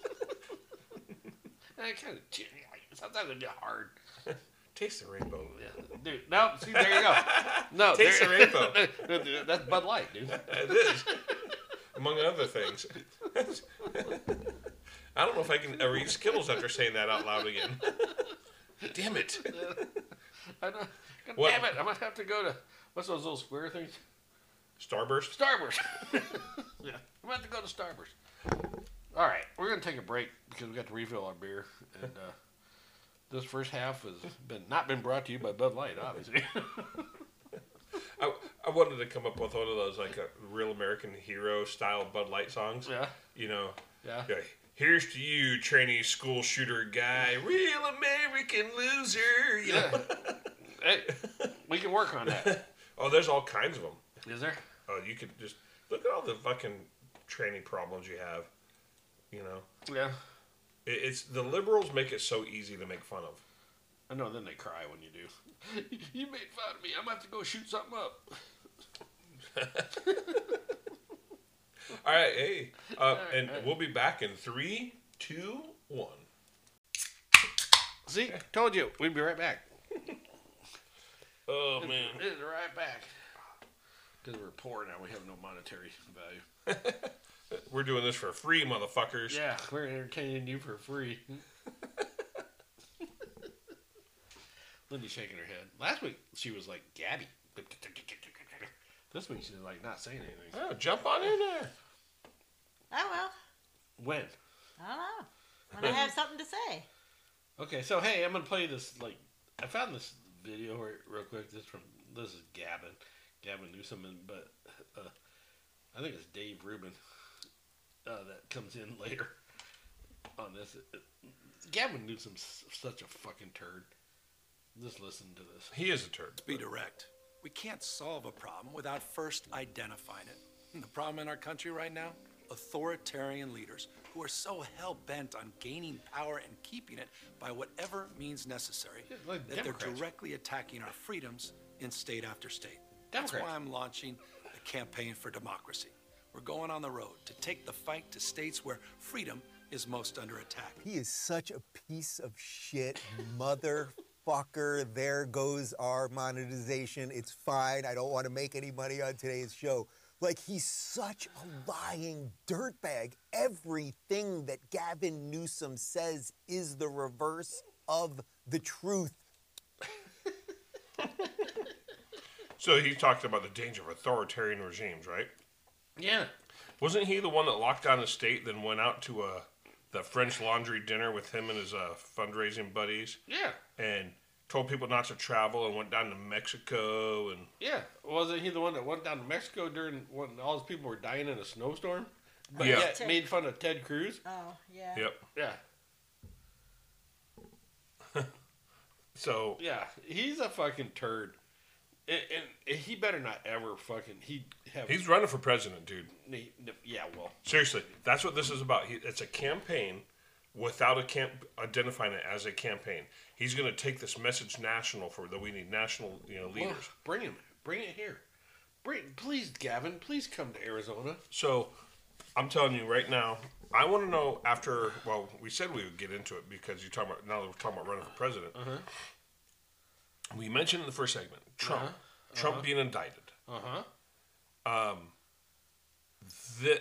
I kind of sometimes they're hard. Taste the rainbow. Yeah, dude. No, see, there you go. No, Taste the rainbow. That's Bud Light, dude. It is, among other things. I don't know if I can ever eat Skittles after saying that out loud again. Damn it. I know. God What? damn it. I'm going to have to go to, what's those little square things? Starburst? Starburst. Yeah. I'm going to have to go to Starburst. All right. We're going to take a break because we got to refill our beer. And uh, this first half has been not been brought to you by Bud Light, obviously. I, I wanted to come up with one of those, like, a real American hero style Bud Light songs. Yeah. You know? Yeah. Yeah. Here's to you, trainee school shooter guy, real American loser. You know? Hey, we can work on that. Oh, there's all kinds of them. Is there? Oh, you could just look at all the fucking training problems you have. You know? Yeah. It, it's the liberals make it so easy to make fun of. I know, then they cry when you do. You made fun of me. I'm going to have to go shoot something up. All right, hey. Uh, All right, and all right. we'll be back in three, two, one. See? Told you. We'd be right back. Oh, man. It's right back. Because we're poor now. We have no monetary value. We're doing this for free, motherfuckers. Yeah, we're entertaining you for free. Lindy's shaking her head. Last week, she was like Gabby. This week, she's like not saying anything. Oh, jump on in there. Oh, well. When? I don't know. When I have something to say. Okay, so hey, I'm gonna play this. Like, I found this video real, real quick. This from this is Gavin, Gavin Newsom, and but uh, I think it's Dave Rubin uh, that comes in later on this. Gavin Newsom's such a fucking turd. Just listen to this. He is a turd. To be direct, we can't solve a problem without first identifying it. And the problem in our country right now? Authoritarian leaders who are so hell-bent on gaining power and keeping it by whatever means necessary Yeah, like that Democrats. they're directly attacking our freedoms in state after state. That's Democrats. why I'm launching the Campaign for Democracy. We're going on the road to take the fight to states where freedom is most under attack. He is such a piece of shit, motherfucker. There goes our monetization. It's fine. I don't want to make any money on today's show. Like, he's such a lying dirtbag. Everything that Gavin Newsom says is the reverse of the truth. So he talked about the danger of authoritarian regimes, right? Yeah. Wasn't he the one that locked down the state, then went out to a the French Laundry dinner with him and his uh, fundraising buddies? Yeah. And told people not to travel and went down to Mexico and Yeah. Wasn't he the one that went down to Mexico during when all those people were dying in a snowstorm? But Yeah. yet made fun of Ted Cruz? Oh, yeah. Yep. Yeah. So Yeah. He's a fucking turd. And, and he better not ever fucking he have he's running for president, dude. he- yeah, well. Seriously, that's what this is about. He, it's a campaign without a camp identifying it as a campaign. He's going to take this message national for that we need national, you know, leaders. Well, bring him. Bring it here. Bring please, Gavin, please come to Arizona. So, I'm telling you right now, I want to know after. Well, we said we would get into it because you're talking about now that we're talking about running for president. Uh-huh. We mentioned in the first segment Trump, Uh-huh. Trump Uh-huh. being indicted. Uh-huh. Um, that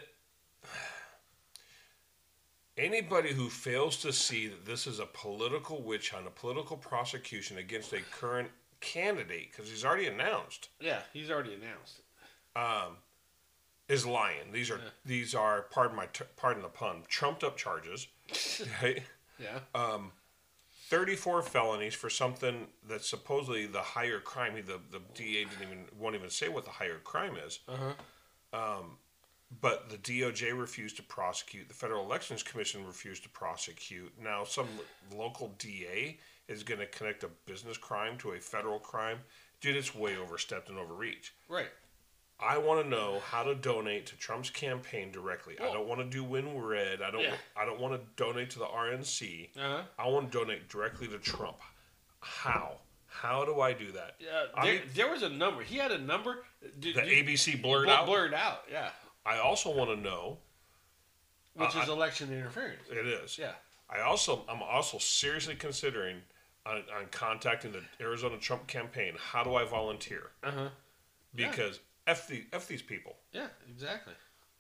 anybody who fails to see that this is a political witch hunt, a political prosecution against a current candidate, because he's already announced, Yeah, he's already announced. um, is lying. These are Yeah. these are pardon my t- pardon the pun, trumped up charges. Right? Yeah. Um, thirty-four felonies for something that's supposedly the higher crime. The the D A didn't even won't even say what the higher crime is. Uh-huh. Um, but the D O J refused to prosecute. The Federal Elections Commission refused to prosecute. Now some local D A is going to connect a business crime to a federal crime. Dude, it's way overstepped and overreach. Right. I want to know how to donate to Trump's campaign directly. I don't want to do Win Red. I don't. Yeah. I don't want to donate to the R N C. Uh-huh. I want to donate directly to Trump. How? How do I do that? Yeah, I there, mean, there was a number. He had a number. Did, the did- A B C blurred bl- out. Blurred out. Yeah. I also want to know, Which Uh, is I- election interference. it is. Yeah. I also, I'm also seriously considering on, on contacting the Arizona Trump campaign. How do I volunteer? Uh huh. Because f the f these people. Yeah. Exactly.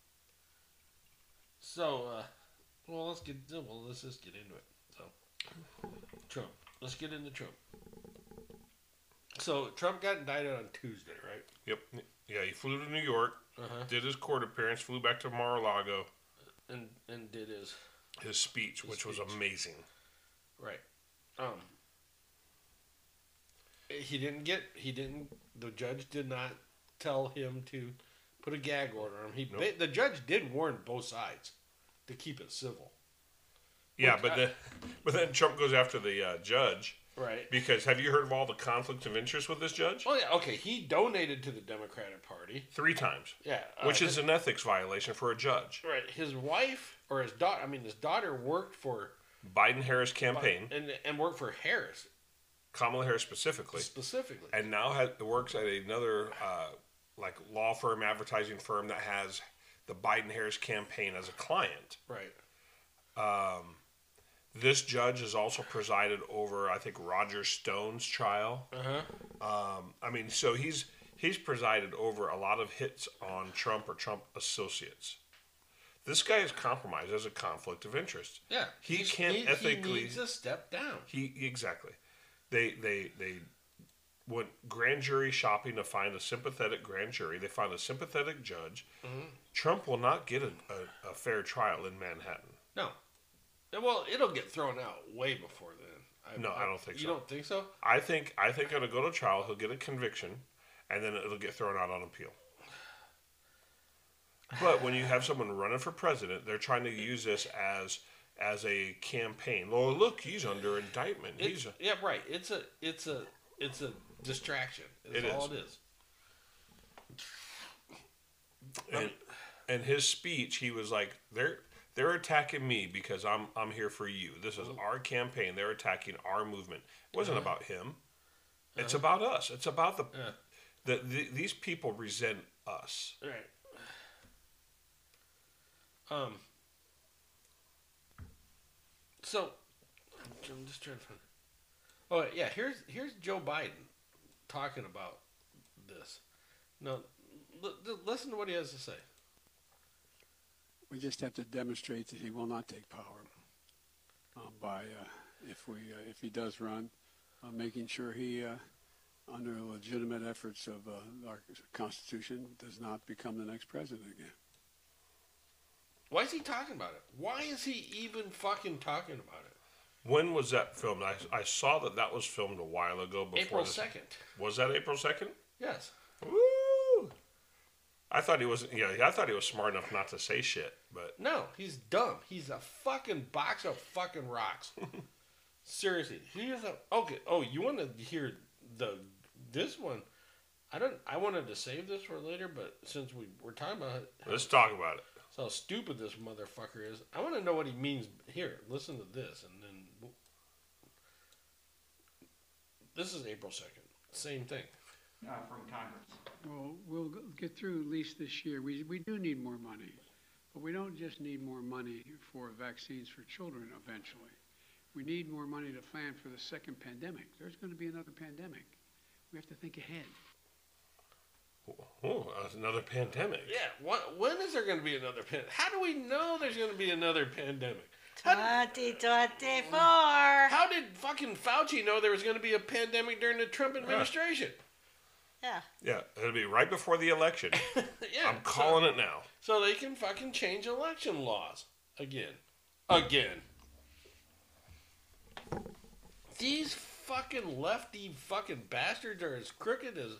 So, uh, well, let's get well. Let's just get into it. So, Trump. Let's get into Trump. So Trump got indicted on Tuesday, right? Yep. Yeah, he flew to New York, Uh-huh. did his court appearance, flew back to Mar-a-Lago, And and did his his speech, which was speech. amazing. right. Um. He didn't get. He didn't. The judge did not tell him to put a gag order on him. He Nope. ba- the judge did warn both sides to keep it civil. Yeah, Which but I- then, but then Trump goes after the uh, judge. Right. Because have you heard of all the conflict of interest with this judge? Oh yeah. Okay. He donated to the Democratic Party. Three times. Yeah. uh, Which his- is an ethics violation for a judge. right. His wife or his daughter. I mean, his daughter worked for Biden-Harris campaign, and and worked for Harris Kamala Harris specifically, specifically. and now has, works at another uh, like law firm, advertising firm that has the Biden-Harris campaign as a client. Right. Um, this judge has also presided over, I think, Roger Stone's trial. Uh huh. Um, I mean, so he's he's presided over a lot of hits on Trump or Trump associates. This guy is compromised as a conflict of interest. Yeah. He He's- can't he, ethically. He needs to step down. He exactly. They they they went grand jury shopping to find a sympathetic grand jury. They found a sympathetic judge. Mhm. Trump will not get a, a, a fair trial in Manhattan. No. Well, it'll get thrown out way before then. No, I don't think you so. You don't think so? I think I think it'll go to trial. He'll get a conviction, and then it'll get thrown out on appeal. But when you have someone running for president, they're trying to use this as as a campaign. Oh, look, he's under indictment. It's, He's a, yeah, right. It's a it's a it's a distraction. It's It all is. it is. and, and his speech, he was like, "They're they're attacking me because I'm I'm here for you. This is our campaign. They're attacking our movement. It wasn't Uh-huh. about him. It's Uh-huh. about us. It's about the, Yeah. the, the these people resent us." Right. Um. So, I'm just trying to find. Oh yeah, here's here's Joe Biden talking about this. Now, l- l- listen to what he has to say. We just have to demonstrate that he will not take power uh, by, uh, if we, uh, if he does run, uh, making sure he, uh, under legitimate efforts of uh, our Constitution, does not become the next president again. Why is he talking about it? Why is he even fucking talking about it? When was that filmed? I, I saw that that was filmed a while ago. Before April this. second. Was that April second? Yes. Woo! I thought he was. Yeah, I thought he was smart enough not to say shit. But No, he's dumb. He's a fucking box of fucking rocks. Seriously, here's a okay. Oh, you want to hear the this one? I don't. I wanted to save this for later, but since we were talking about it, let's talk about it. so how stupid this motherfucker is, I want to know what he means. Here, listen to this, and then we'll- this is April second. Same thing. uh, from Congress. Well, we'll go- get through at least this year. We, we do need more money, but we don't just need more money for vaccines for children eventually. We need more money to plan for the second pandemic. There's going to be another pandemic. We have to think ahead. Oh, that's another pandemic. Yeah. What, when is there going to be another pandemic? How do we know there's going to be another pandemic? twenty twenty-four. How did fucking Fauci know there was going to be a pandemic during the Trump administration? Yeah. Yeah, it'll be right before the election. Yeah. I'm calling it now. So they can fucking change election laws again. Again. These fucking lefty fucking bastards are as crooked as,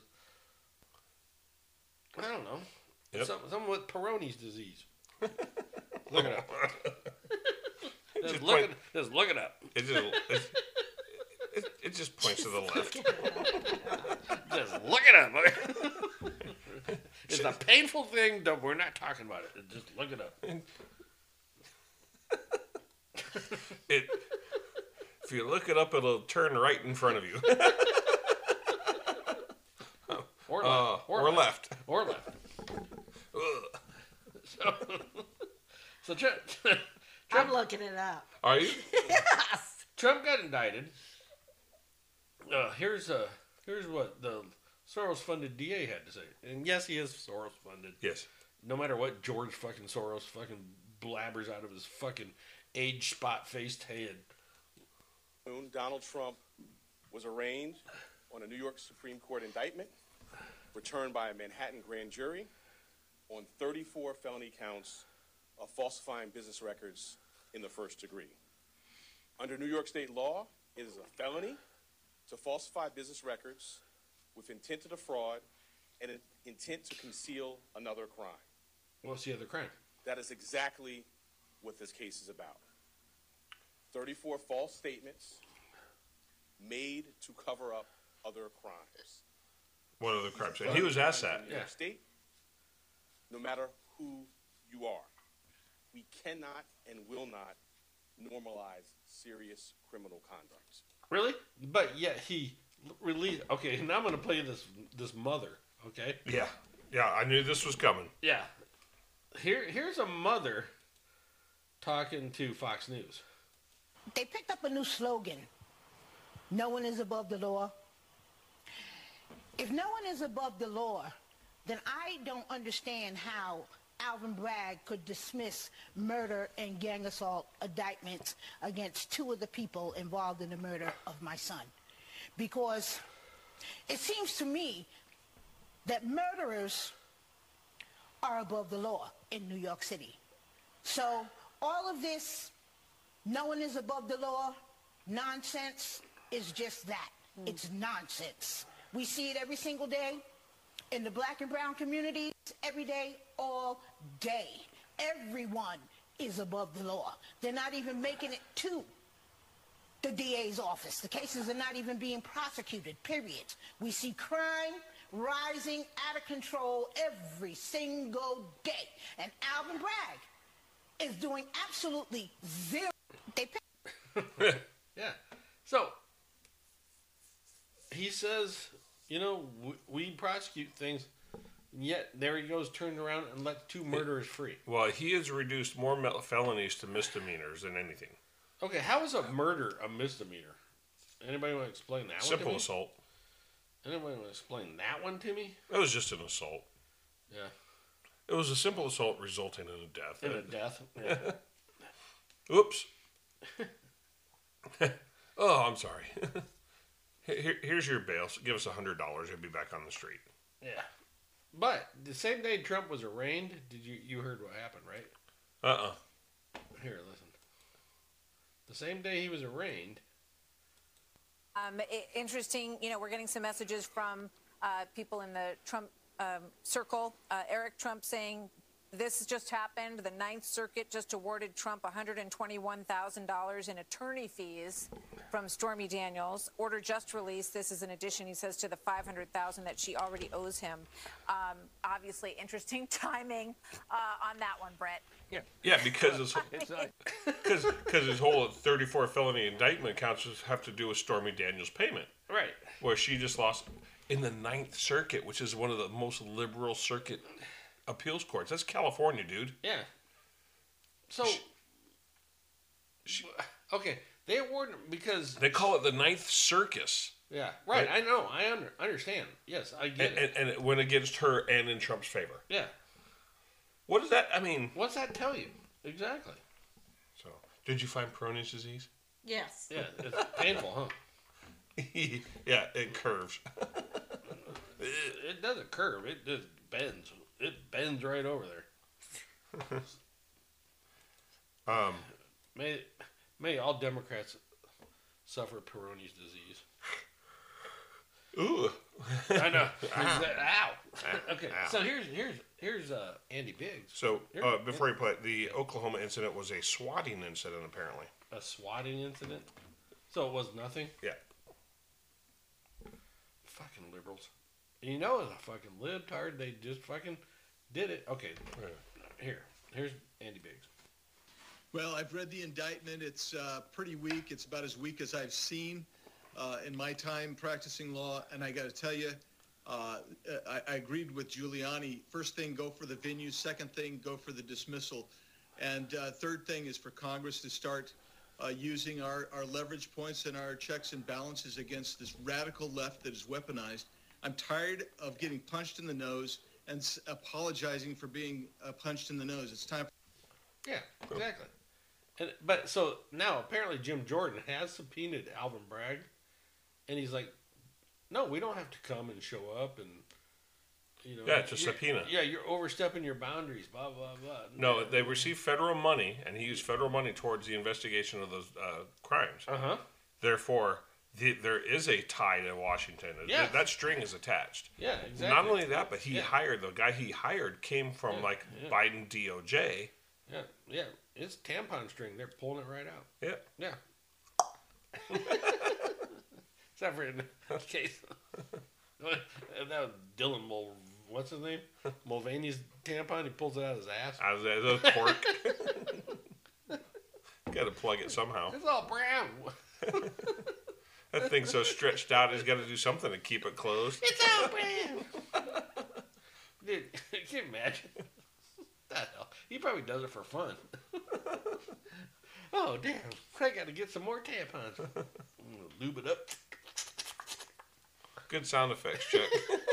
I don't know, Yep. some, someone with Peyronie's disease. Look it up. just, Just look point- it, just look it up. It just, it, it, it just points to the left. Just look it up. Okay? It's a painful thing. Don't, we're not talking about it. Just look it up. It, if you look it up, it'll turn right in front of you. Or uh, left. or, left. Or left. Ugh. So, so Trump, I'm looking it up. Are you? Yes. Trump got indicted. Uh, here's uh, here's what the Soros-funded D A had to say. And yes, he is Soros-funded. Yes. No matter what George fucking Soros fucking blabbers out of his fucking age spot-faced head. Donald Trump was arraigned on a New York Supreme Court indictment returned by a Manhattan grand jury on thirty-four felony counts of falsifying business records in the first degree. Under New York state law, it is a felony to falsify business records with intent to defraud and an intent to conceal another crime. What's the other crime? That is exactly what this case is about. thirty-four false statements made to cover up other crimes. What other crimes? And he was asked that. In New York State, no matter who you are, we cannot and will not normalize serious criminal conduct. Really? But yet he released. Okay, now I'm going to play this this mother. Okay. Yeah. Yeah, I knew this was coming. Yeah. Here, here's a mother talking to Fox News. They picked up a new slogan. No one is above the law. If no one is above the law, then I don't understand how Alvin Bragg could dismiss murder and gang assault indictments against two of the people involved in the murder of my son. Because it seems to me that murderers are above the law in New York City. So all of this, no one is above the law, nonsense is just that. Mm. It's nonsense. We see it every single day in the black and brown communities, every day, all day. Everyone is above the law. They're not even making it to the D A's office. The cases are not even being prosecuted, period. We see crime rising out of control every single day. And Alvin Bragg is doing absolutely zero. They pay- Yeah. So, he says, you know, we, we prosecute things, and yet there he goes, turned around and let two murderers free. Well, he has reduced more felonies to misdemeanors than anything. Okay, how is a murder a misdemeanor? Anybody want to explain that Simple one to me? assault. Anybody want to explain that one to me? It was just an assault. Yeah. It was a simple assault resulting in a death. In a death, yeah. Oops. Oh, I'm sorry. Here, here's your bail. Give us a hundred dollars. You'll be back on the street. Yeah. But the same day Trump was arraigned, did you you heard what happened, right? Uh-uh. Here, listen. The same day he was arraigned. Um, i- interesting, you know, we're getting some messages from uh, people in the Trump um, circle. Uh, Eric Trump saying this just happened. The Ninth Circuit just awarded Trump one hundred twenty-one thousand dollars in attorney fees from Stormy Daniels. Order just released. This is in addition, he says, to the five hundred thousand dollars that she already owes him. Um, obviously, interesting timing uh, on that one, Brett. Yeah, yeah, because his because because his whole thirty-four felony indictment counts have to do with Stormy Daniels' payment, right? Where she just lost in the Ninth Circuit, which is one of the most liberal circuit appeals courts. That's California, dude. Yeah. So, okay, they award because they call it the Ninth Circus. Yeah, right. I know. I under, understand. Yes, I get and, it. And, and it went against her and in Trump's favor. Yeah. What does that? I mean, what's that tell you exactly? So, did you find Peyronie's disease? Yes. Yeah, it's painful, huh? Yeah, it curves. it, it doesn't curve. It just bends. It bends right over there. um, may may all Democrats suffer Peyronie's disease. Ooh, I know. Ow. Ow. Okay, Ow. so here's here's here's uh, Andy Biggs. So Here- uh, before you play it, the Oklahoma incident was a swatting incident, apparently. A swatting incident. So it was nothing. Yeah. Fucking liberals. You know, as a fucking libtard, they just fucking did it. Okay, here, here's Andy Biggs. Well, I've read the indictment. It's uh, pretty weak. It's about as weak as I've seen uh, in my time practicing law. And I got to tell you, Uh, I, I agreed with Giuliani. First thing, go for the venue. Second thing, go for the dismissal. And uh, third thing is for Congress to start uh, using our, our leverage points and our checks and balances against this radical left that is weaponized. I'm tired of getting punched in the nose and s- apologizing for being uh, punched in the nose. It's time. Yeah, exactly. And, but so now apparently Jim Jordan has subpoenaed Alvin Bragg, and he's like, "No, we don't have to come and show up." And you know, Yeah, it's a you're- subpoena. Yeah, you're overstepping your boundaries. Blah blah blah. No, they received federal money, and he used federal money towards the investigation of those uh, crimes. Uh huh. Therefore, the, there is a tie to Washington. Yeah. That, that string is attached. Yeah, exactly. Not only that, but he Yeah. hired, the guy he hired came from Yeah, like yeah. Biden D O J. Yeah, yeah. It's tampon string. They're pulling it right out. Yeah. Yeah. Except for in this case. And that was Dylan Mul. What's his name? Mulvaney's tampon. He pulls it out of his ass. Out of the, the pork. Got to plug it somehow. It's all brown. That thing's so stretched out, he's got to do something to keep it closed. It's all brown. Dude, can you imagine? What the hell? He probably does it for fun. Oh, damn. I got to get some more tampons. I'm gonna lube it up. Good sound effects, Chuck.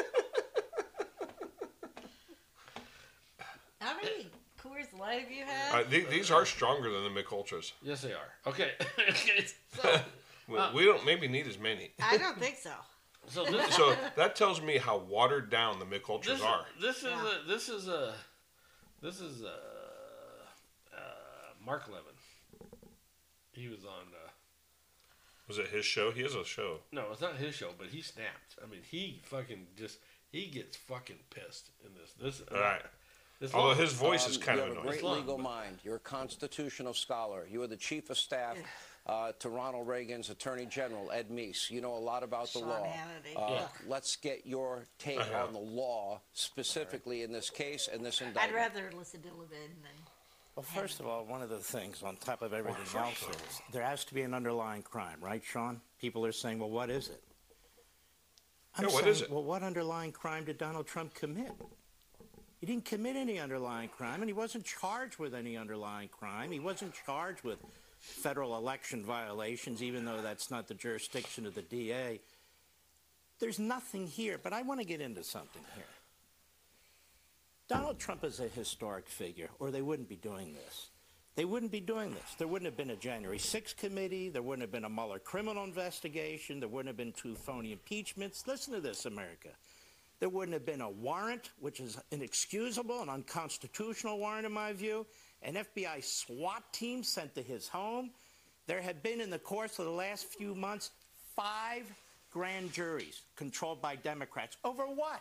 How many Coors Light have you had? Uh, th- these are stronger than the Mick Ultras. Yes, they are. Okay. Okay, so, We, uh, we don't maybe need as many. I don't think so. So this, So that tells me how watered down the Mick Ultras this, are. this is Yeah. a this is a this is a uh, Mark Levin. He was on. Uh, Was it his show? He has a show. no, it's not his show, but he snapped. I mean, he fucking just he gets fucking pissed in this. This All right. This Although long. his voice is Um, kind you of have a annoying. great long, legal but- mind. You're a constitutional scholar. You were the chief of staff uh, to Ronald Reagan's Attorney General, Ed Meese. You know a lot about the Sean law. Hannity. Uh, Yeah. Let's get your take Uh-huh. on the law, specifically in this case and this I'd indictment. rather listen to Levin than. Well, first of all, one of the things on top of everything else is there has to be an underlying crime, right, Sean? People are saying, well, what is it? I'm Yeah, what saying, is it? well, what underlying crime did Donald Trump commit? He didn't commit any underlying crime, and he wasn't charged with any underlying crime. He wasn't charged with federal election violations, even though that's not the jurisdiction of the D A. There's nothing here, but I want to get into something here. Donald Trump is a historic figure, or they wouldn't be doing this. They wouldn't be doing this. There wouldn't have been a January sixth committee. There wouldn't have been a Mueller criminal investigation. There wouldn't have been two phony impeachments. Listen to this, America. There wouldn't have been a warrant, which is inexcusable and unconstitutional warrant in my view. An F B I SWAT team sent to his home. There had been, in the course of the last few months, five grand juries controlled by Democrats. Over what?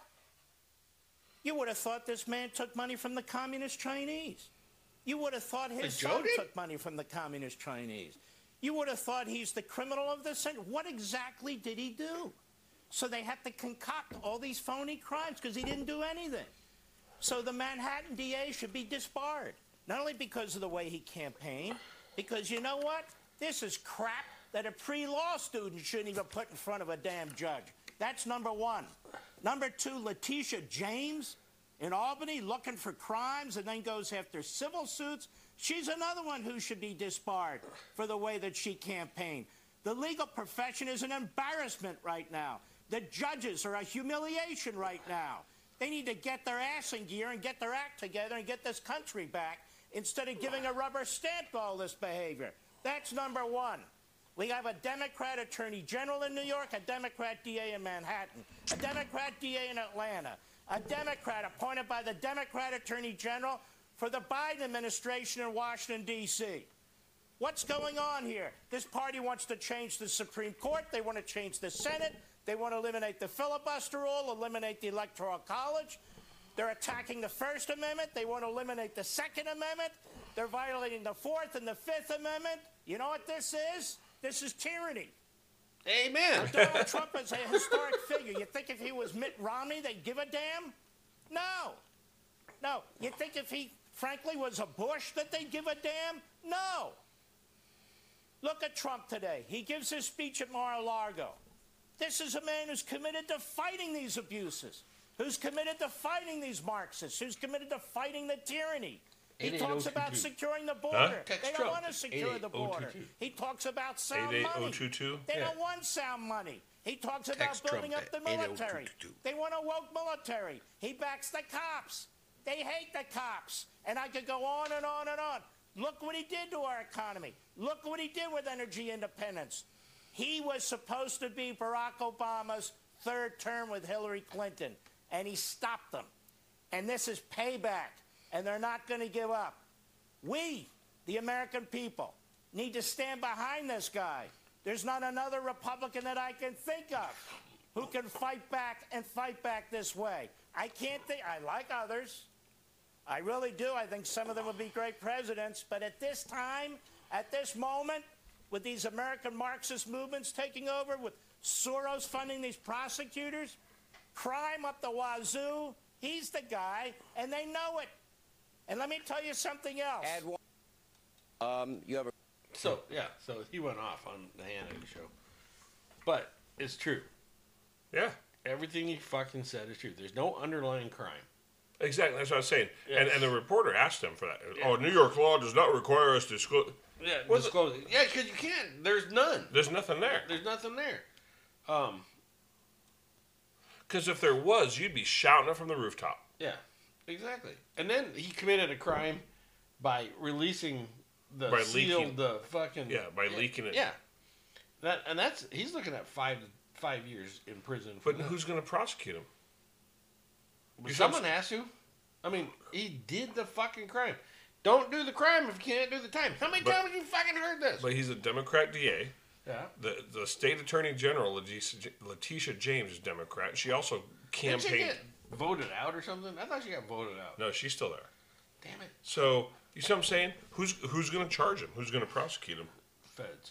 You would have thought this man took money from the communist Chinese. You would have thought his Joe son did? took money from the communist Chinese. You would have thought he's the criminal of the century. What exactly did he do? So they had to concoct all these phony crimes because he didn't do anything. So the Manhattan D A should be disbarred. Not only because of the way he campaigned, because you know what? This is crap that a pre-law student shouldn't even put in front of a damn judge. That's number one. Number two, Letitia James in Albany looking for crimes and then goes after civil suits. She's another one who should be disbarred for the way that she campaigned. The legal profession is an embarrassment right now. The judges are a humiliation right now. They need to get their ass in gear and get their act together and get this country back instead of giving a rubber stamp to all this behavior. That's number one. We have a Democrat Attorney General in New York, a Democrat D A in Manhattan, a Democrat D A in Atlanta, a Democrat appointed by the Democrat Attorney General for the Biden administration in Washington, D C What's going on here? This party wants to change the Supreme Court. They want to change the Senate. They want to eliminate the filibuster rule, eliminate the Electoral College. They're attacking the First Amendment. They want to eliminate the Second Amendment. They're violating the Fourth and the Fifth Amendment. You know what this is? This is tyranny. Amen. Now, Donald Trump is a historic figure. You think if he was Mitt Romney, they'd give a damn? No. No. You think if he, frankly, was a Bush, that they'd give a damn? No. Look at Trump today. He gives his speech at Mar-a-Lago. This is a man who's committed to fighting these abuses, who's committed to fighting these Marxists, who's committed to fighting the tyranny. He talks about securing the border. Huh? They don't want to secure the border. He talks about sound eight eight money. oh two two? They Yeah. don't want sound money. He talks about Text building Trump up the at eight oh two two. military. They want a woke military. He backs the cops. They hate the cops. And I could go on and on and on. Look what he did to our economy. Look what he did with energy independence. He was supposed to be Barack Obama's third term with Hillary Clinton, and he stopped them. And this is payback, and they're not going to give up. We, the American people, need to stand behind this guy. There's not another Republican that I can think of who can fight back and fight back this way. I can't think. I like others. I really do. I think some of them would be great presidents. But at this time, at this moment, with these American Marxist movements taking over, with Soros funding these prosecutors, crime up the wazoo, he's the guy, and they know it. And let me tell you something else. Add one. Um, you have a. So, yeah, so he went off on the Hannity show. But it's true. Yeah. Everything he fucking said is true. There's no underlying crime. Exactly, that's what I was saying. Yes. And, and the reporter asked him for that. Yeah. Oh, New York law does not require us to disclose. Yeah, Well, disclose it. Yeah, because you can't. There's none. There's nothing there. There's nothing there. Um, Because if there was, you'd be shouting it from the rooftop. yeah, exactly. And then he committed a crime by releasing the By sealed leaking. the fucking Yeah, by leaking it. Yeah, that and that's he's looking at five five years in prison. For But that. who's going to prosecute him? Well, someone has to. I mean, he did the fucking crime. Don't do the crime if you can't do the time. How many But- times have you fucking heard this? But he's a Democrat D A. Yeah. The the state attorney general, Letitia, Letitia James, is Democrat. She also Didn't she campaigned. get voted out or something? I thought she got voted out. No, she's still there. Damn it. So you see what I'm saying? Who's who's going to charge him? Who's going to prosecute him? Feds.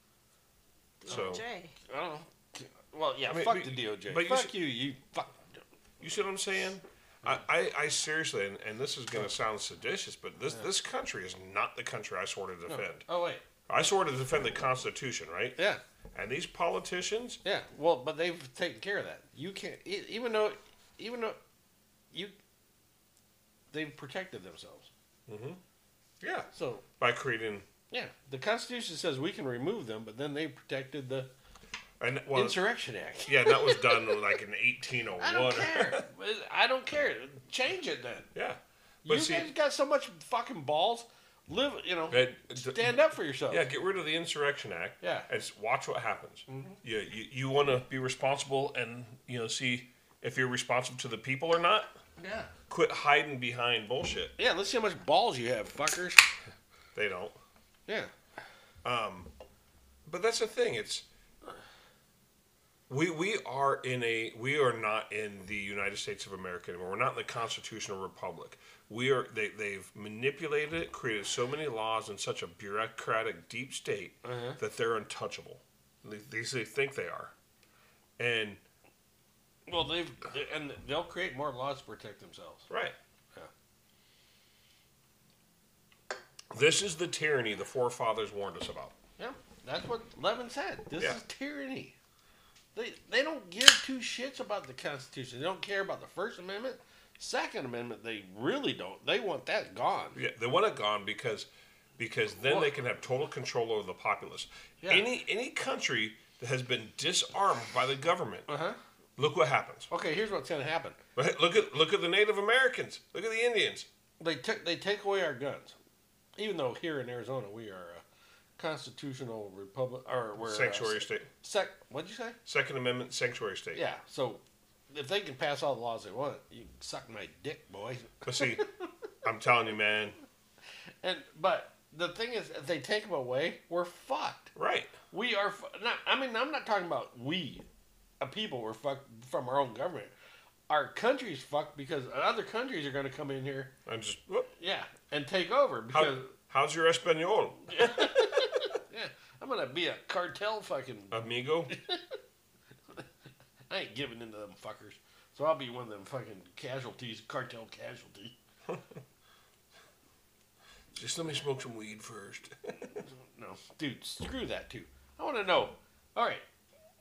So Jay. I don't know. Well, yeah, I mean, fuck but- the D O J. but you fuck s- you, you fuck. You see what I'm saying? I, I, I seriously, and, and this is going to sound seditious, but this this country is not the country I swore to No. defend. Oh, wait. I swore to defend the Constitution, right? Yeah. And these politicians, Yeah, well, but they've taken care of that. You can't, e- even though, even though, you, they've protected themselves. hmm yeah, So, by creating yeah, the Constitution says we can remove them, but then they protected the and well, Insurrection Act. Yeah, that was done like in eighteen oh one. I don't care. I don't care. Change it then. Yeah, You but see, guys got so much fucking balls. Live, you know, and- stand up for yourself. yeah, get rid of the Insurrection Act. Yeah. and s- watch what happens. Mhm. You you, you want to be responsible and you know see if you're responsible to the people or not. Yeah. Quit hiding behind bullshit. Yeah, let's see how much balls you have, fuckers. They don't. Yeah. Um, but that's the thing. It's we we are in a we are not in the United States of America anymore. We're not in the constitutional republic. We are they they've manipulated it, created so many laws in such a bureaucratic deep state Uh-huh. that they're untouchable. At least they think they are. And Well, they've and they'll create more laws to protect themselves. right. Yeah. This is the tyranny the forefathers warned us about. Yeah, that's what Levin said. This Yeah. is tyranny. They they don't give two shits about the Constitution. They don't care about the First Amendment. Second Amendment, they really don't. They want that gone. Yeah, they want it gone because because then Well- they can have total control over the populace. Yeah. Any any country that has been disarmed by the government, Uh-huh. look what happens. Okay, here's what's going to happen. Right? Look at look at the Native Americans. Look at the Indians. They took they take away our guns, even though here in Arizona we are a constitutional republic or we're Sanctuary uh, state. Sec. What'd you say? Second Amendment sanctuary state. Yeah. So if they can pass all the laws they want, you can suck my dick, boy. But see, I'm telling you, man. And but the thing is, if they take them away, we're fucked. Right. We are. fu- Not, I mean, I'm not talking about we, a people. We're fucked from our own government. Our country's fucked because other countries are going to come in here. And just whoop. Yeah, and take over How, because how's your Espanol, yeah, I'm gonna be a cartel fucking. amigo? I ain't giving into them fuckers. So I'll be one of them fucking casualties, cartel casualty. Just let me smoke some weed first. No, dude, screw that too. I want to know. All right,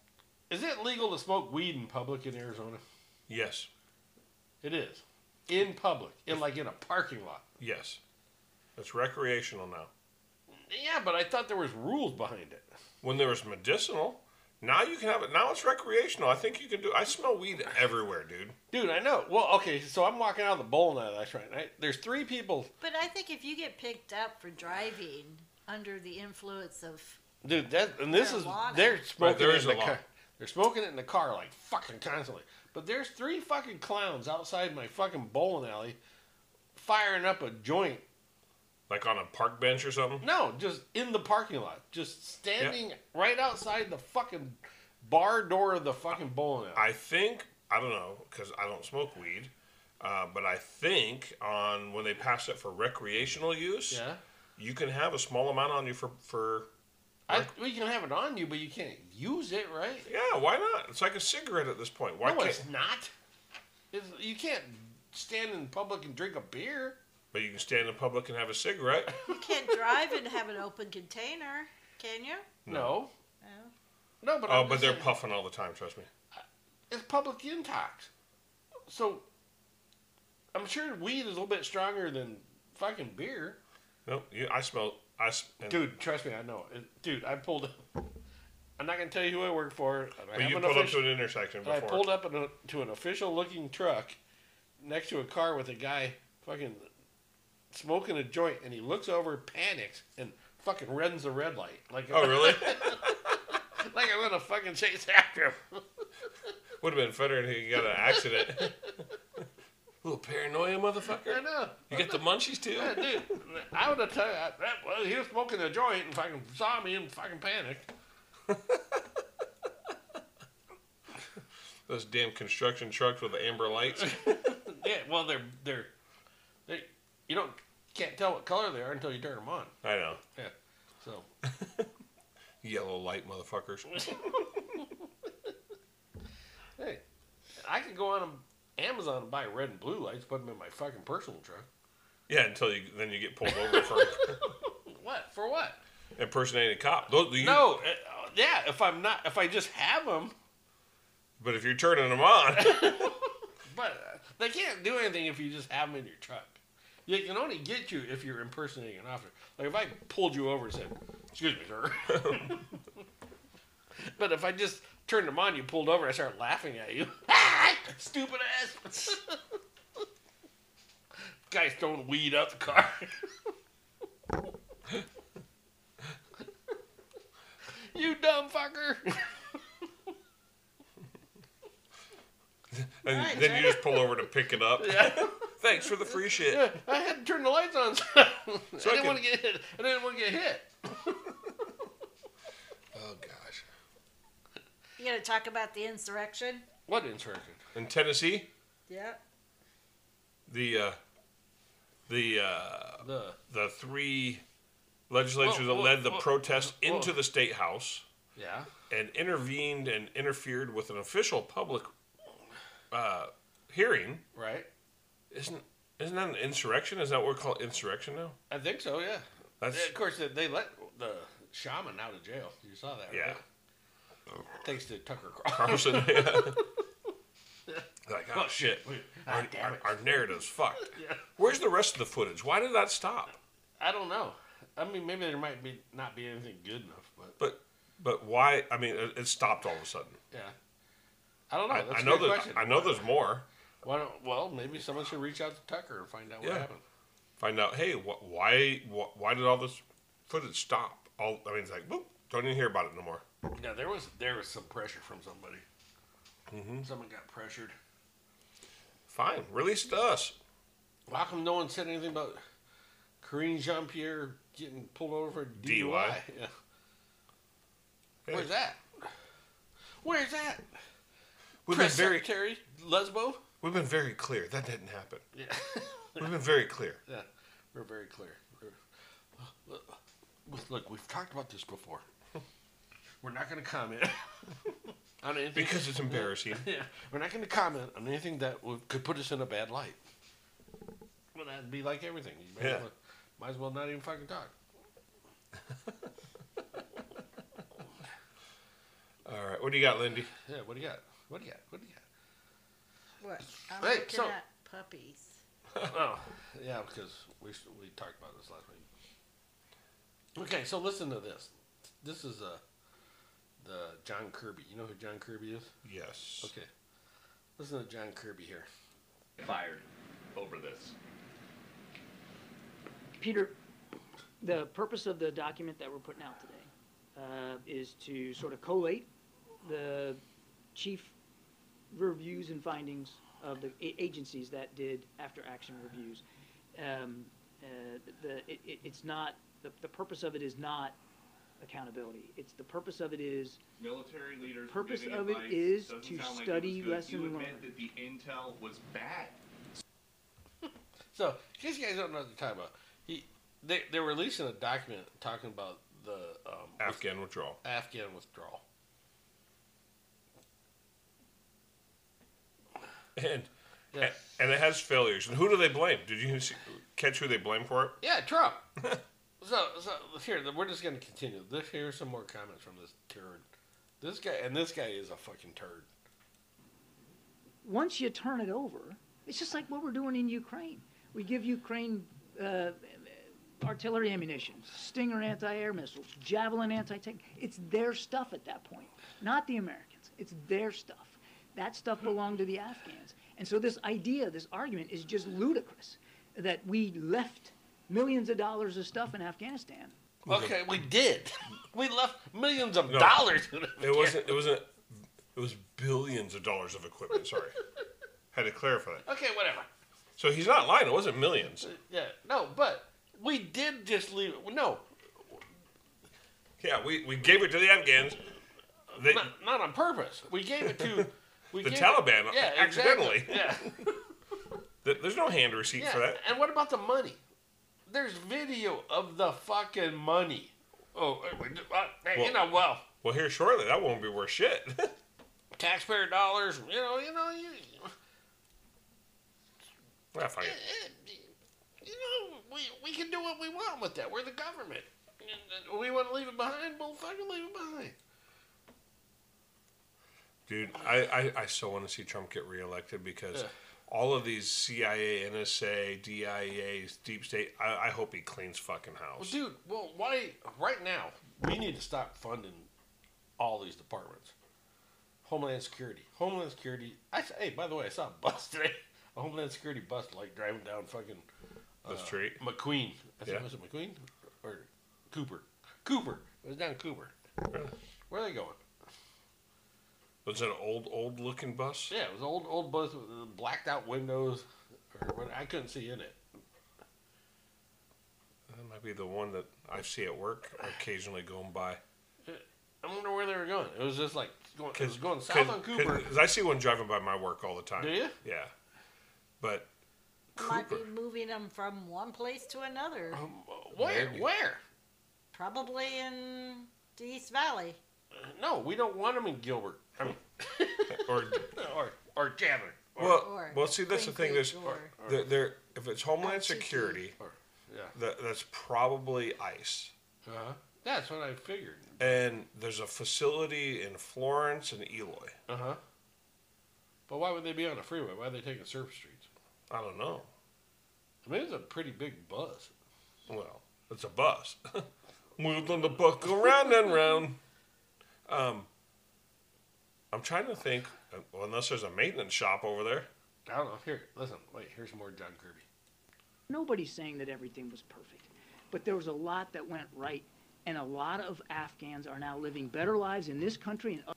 Is it legal to smoke weed in public in Arizona? Yes. It is. In public, in like in a parking lot. Yes. It's recreational now. Yeah, but I thought there was rules behind it. When there was medicinal, now you can have it. Now it's recreational. I think you can do. I smell weed everywhere, dude. Dude, I know. Well, okay, so I'm walking out of the bowling alley last night. Right? There's three people. But I think if you get picked up for driving under the influence of Dude, that and this marijuana. is they're smoking Right, there it is in a the law. car. They're smoking it in the car like fucking constantly. But there's three fucking clowns outside my fucking bowling alley firing up a joint. Like on a park bench or something? No, just in the parking lot. Just standing right outside the fucking bar door of the fucking bowling alley. I think, I don't know, because I don't smoke weed, uh, but I think on when they passed it for recreational use, Yeah. you can have a small amount on you for, for I, we can have it on you, but you can't use it, right? yeah, why not? It's like a cigarette at this point. Why no, can't? it's not. It's, you can't stand in public and drink a beer. But you can stand in public and have a cigarette. You can't drive and have an open container, can you? No. No. No, but oh, I'm but just they're saying, puffing all the time. Trust me. it's public intox. So I'm sure weed is a little bit stronger than fucking beer. No, you, I smell. I s- and- Dude, trust me, I know. It- Dude, I pulled. I'm not gonna tell you who I work for. I But have you an pulled up official- to an intersection I before. pulled up in a, to an official-looking truck next to a car with a guy fucking smoking a joint, and he looks over, panics, and fucking runs the red light. Like, Oh, really? like I'm gonna fucking chase after him. Would have been better if he got an accident. Little paranoia, motherfucker. I know. You get the munchies too. Yeah, dude. I would have told you. Well, he was smoking a joint and fucking saw me and fucking panicked. Those damn construction trucks with the amber lights. Yeah, well, they're they're they. You don't can't tell what color they are until you turn them on. I know. Yeah. So. Yellow light, motherfuckers. Hey, I could go on Amazon and buy red and blue lights, put them in my fucking personal truck. Yeah, until you then you get pulled over for What for? What? impersonating a cop. Those, you, No. Uh, yeah. If I'm not, if I just have them, But if you're turning them on, but uh, they can't do anything if you just have them in your truck. They can only get you if you're impersonating an officer. Like if I pulled you over and said, "Excuse me, sir," but if I just turned them on, you pulled over, I start laughing at you. Stupid ass. Guy's throwing weed out the car. You dumb fucker. and Right, then right. you just pull over to pick it up. Yeah. Thanks for the free shit. Yeah, I had to turn the lights on. So So I I didn't can- want to get hit. I didn't want to get hit. Oh gosh. You gonna talk about the insurrection? What insurrection? In Tennessee, Yeah. the uh, the uh, The the three legislatures Whoa, that whoa, led the whoa, protest whoa. into the state house Yeah. and intervened and interfered with an official public uh, hearing. Right. Isn't isn't that an insurrection? Is that what we call insurrection now? I think so. Yeah. That's- Yeah, of course, they, they let the shaman out of jail. You saw that, Yeah. right? Thanks to Tucker Carlson. Carlson. Yeah. Like, oh Oh, shit, shit. our, Ah, damn our, it. our narrative's fucked. Yeah. Where's the rest of the footage? Why did that stop? I don't know. I mean, maybe there might be not be anything good enough, but But but why? I mean, it, it stopped all of a sudden. yeah. I don't know. I, That's I a know good that question. I know there's more. Why don't? Well, maybe someone should reach out to Tucker and find out what Yeah. happened. Find out. Hey, wh- why wh- why did all this footage stop? All I mean, it's like, whoop, don't even hear about it no more. Yeah, there was there was some pressure from somebody. Mm-hmm. Someone got pressured. Fine, release it to us. How come no one said anything about Karine Jean-Pierre getting pulled over for D U I? D U I? Yeah. Hey. Where's that? Where's that? We've Press been very Secretary Lesbo? we've been very clear that didn't happen. Yeah. We've been very clear. Yeah, we're very clear. We're- Look, we've talked about this before. We're not going to comment on anything Because it's embarrassing. Yeah, we're not going to comment on anything that would, could put us in a bad light. Well, that'd be like everything. You might, Yeah. as well, might as well not even fucking talk. All right, what do you got, Lindy? Yeah, what do you got? What do you got? What do you got? What? I'm Hey, looking so- at puppies. Oh, yeah, because we we talked about this last week. Okay, so listen to this. This is uh, the John Kirby. You know who John Kirby is? Yes. Okay. Listen to John Kirby here. Fired over this. Peter, the purpose of the document that we're putting out today uh, is to sort of collate the chief reviews and findings of the a- agencies that did after-action reviews. Um, uh, the, it, it, it's not the, the purpose of it is not accountability. It's the purpose of it is Military leaders. Purpose giving of it advice. is Doesn't to sound like it study was good. lesson You admit learned. that the intel was bad. So, in case you guys don't know what they're talking about, he they they're releasing a document talking about the um, Afghan withdrawal. Afghan withdrawal. And Yeah. and it has failures. And who do they blame? Did you see, catch who they blame for it? Yeah, Trump. so, so here, we're just going to continue. This, here's some more comments from this turd. This guy, and this guy is a fucking turd. Once you turn it over, it's just like what we're doing in Ukraine. We give Ukraine uh, artillery ammunition, Stinger anti-air missiles, Javelin anti-tank. It's their stuff at that point, not the Americans. It's their stuff. That stuff belonged to the Afghans. And so this idea, this argument is just ludicrous, that we left millions of dollars of stuff in Afghanistan. Okay, we did. We left millions of No, dollars. in It wasn't. It wasn't. It was billions of dollars of equipment. Sorry, had to clarify that. Okay, whatever. So he's not lying. It wasn't millions. Yeah, no, but we did just leave it. No, Yeah, we, we gave it to the Afghans. They, not, not on purpose. We gave it to we the gave Taliban It, yeah, accidentally. Exactly. Yeah. Th- There's no hand receipt yeah. for that. And what about the money? There's video of the fucking money. Oh, uh, uh, you know, well, Well, here shortly, that won't be worth shit. taxpayer dollars. You know, you know, you, Ah, fuck it. you know, we we can do what we want with that. We're the government. And we want to leave it behind. We'll fucking leave it behind. Dude, I, I, I so want to see Trump get reelected because Yeah. all of these C I A, N S A, D I E A, deep state, I, I hope he cleans fucking Well, house. dude, well, why? Right now, we need to stop funding all these departments. Homeland Security, Homeland Security. I s- hey, by the way, I saw a bus today. A Homeland Security bus, like driving down fucking The street? McQueen. I think Yeah. was it McQueen or Cooper? Cooper. It was down Cooper. Where are they going? Was it an old, old looking bus? Yeah, it was an old, old bus with uh, blacked out windows. Or what, I couldn't see in it. That might be the one that I see at work occasionally going by. I wonder where they were going. It was just like going, it was going south on Cooper. Because I see one driving by my work all the time. Do you? Yeah. But Might be moving them from one place to another. Um, Where? Maybe. Where? Probably in the East Valley. No, we don't want them in Gilbert. I mean, or or or Chandler. Or, well, Or well, see, that's the thing. There's, Or- there, there, if it's Homeland Security, yeah, that, that's probably ICE. Uh-huh. That's what I figured. And there's a facility in Florence and Eloy. Uh huh. But why would they be on a freeway? Why are they taking surface streets? I don't know. I mean, it's a pretty big bus. Well, it's a bus. Wheels on the bus go round and round. Um, I'm trying to think. uh, Well, unless there's a maintenance shop over there. I don't know. Here, listen. Wait, here's more John Kirby. Nobody's saying that everything was perfect, but there was a lot that went right, and a lot of Afghans are now living better lives in this country and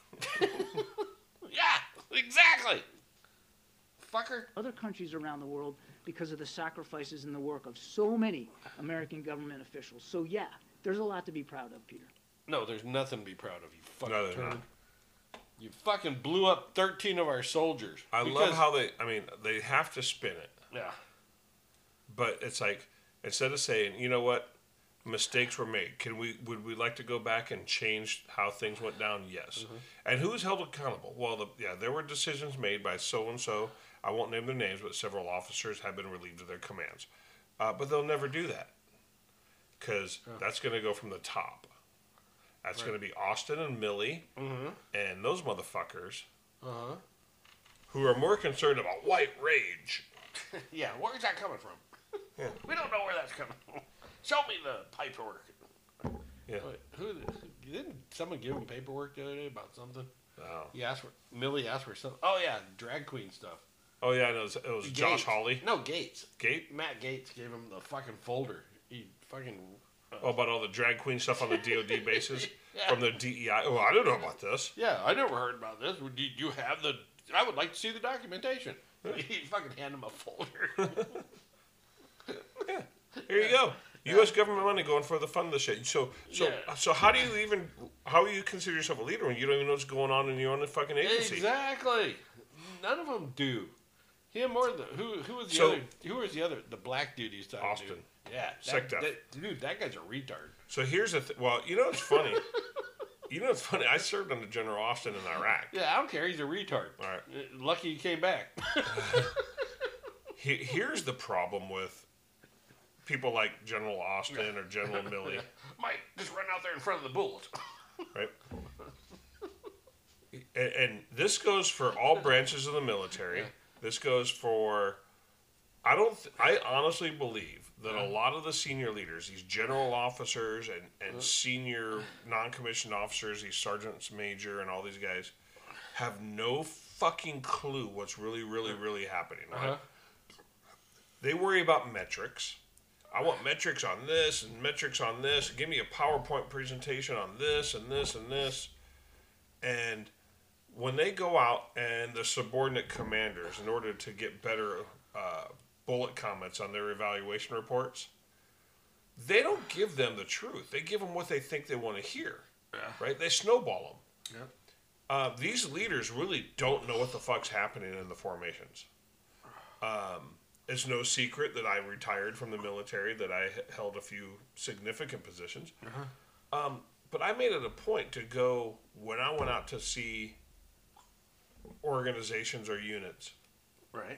Yeah, exactly. Fucker. other countries around the world because of the sacrifices and the work of so many American government officials. So yeah, there's a lot to be proud of, Peter. No, there's nothing to be proud of. You fucking No, there's turd. not. You fucking blew up thirteen of our soldiers. I because- love how they. I mean, they have to spin it. Yeah. But it's like instead of saying, you know what, mistakes were made. Can we? Would we like to go back and change how things went down? Yes. Mm-hmm. And who's held accountable? Well, the, yeah, there were decisions made by so and so. I won't name their names, but several officers have been relieved of their commands. Uh, but they'll never do that because that's going to go from the top. That's Right. going to be Austin and Millie Mm-hmm. and those motherfuckers Uh-huh. who are more concerned about white rage. Yeah, where's that coming from? Yeah. We don't know where that's coming from. Show me the paperwork. Yeah. Wait, who didn't someone give him paperwork the other day about something? Oh. He asked for Millie asked for something. Oh yeah, drag queen stuff. Oh yeah, no, it was, it was Josh Gates. Hawley. No, Gates. Gate? Matt Gates gave him the fucking folder. He fucking. Uh, Oh, about all the drag queen stuff on the D O D bases Yeah. from the D E I. Oh, I don't know about this. Yeah, I never heard about this. Do you have the? I would like to see the documentation. He fucking hand him a folder. Here you go. U S government money going for the fund of the shit. So, so, Yeah. so, how do you even? How do you consider yourself a leader when you don't even know what's going on in your own fucking agency? Exactly. None of them do. Him or the who? Who was the So- other? Who was the other? The black dude he's talking Austin. to. Yeah, Sec that, def. that, dude, that guy's a retard. So here's the th- well, you know what's funny? you know what's funny? I served under General Austin in Iraq. Yeah, I don't care. He's a retard. All right. Uh, Lucky he came back. He, here's the problem with people like General Austin or General Milley, Mike, just run out there in front of the bullets. right? And, and this goes for all branches of the military. This goes for. I don't. Th- I honestly believe that a lot of the senior leaders, these general officers and, and senior non-commissioned officers, these sergeants major and all these guys, have no fucking clue what's really, really, really happening. Right? Uh-huh. They worry about metrics. I want metrics on this and metrics on this. Give me a PowerPoint presentation on this and this and this. And when they go out and the subordinate commanders, in order to get better uh, bullet comments on their evaluation reports, they don't give them the truth. They give them what they think they want to hear. Yeah. Right? They snowball them. Yeah. Uh, these leaders really don't know what the fuck's happening in the formations. Um, it's no secret that I retired from the military, that I h- held a few significant positions. Uh-huh. Um, but I made it a point to go, when I went out to see organizations or units, Right.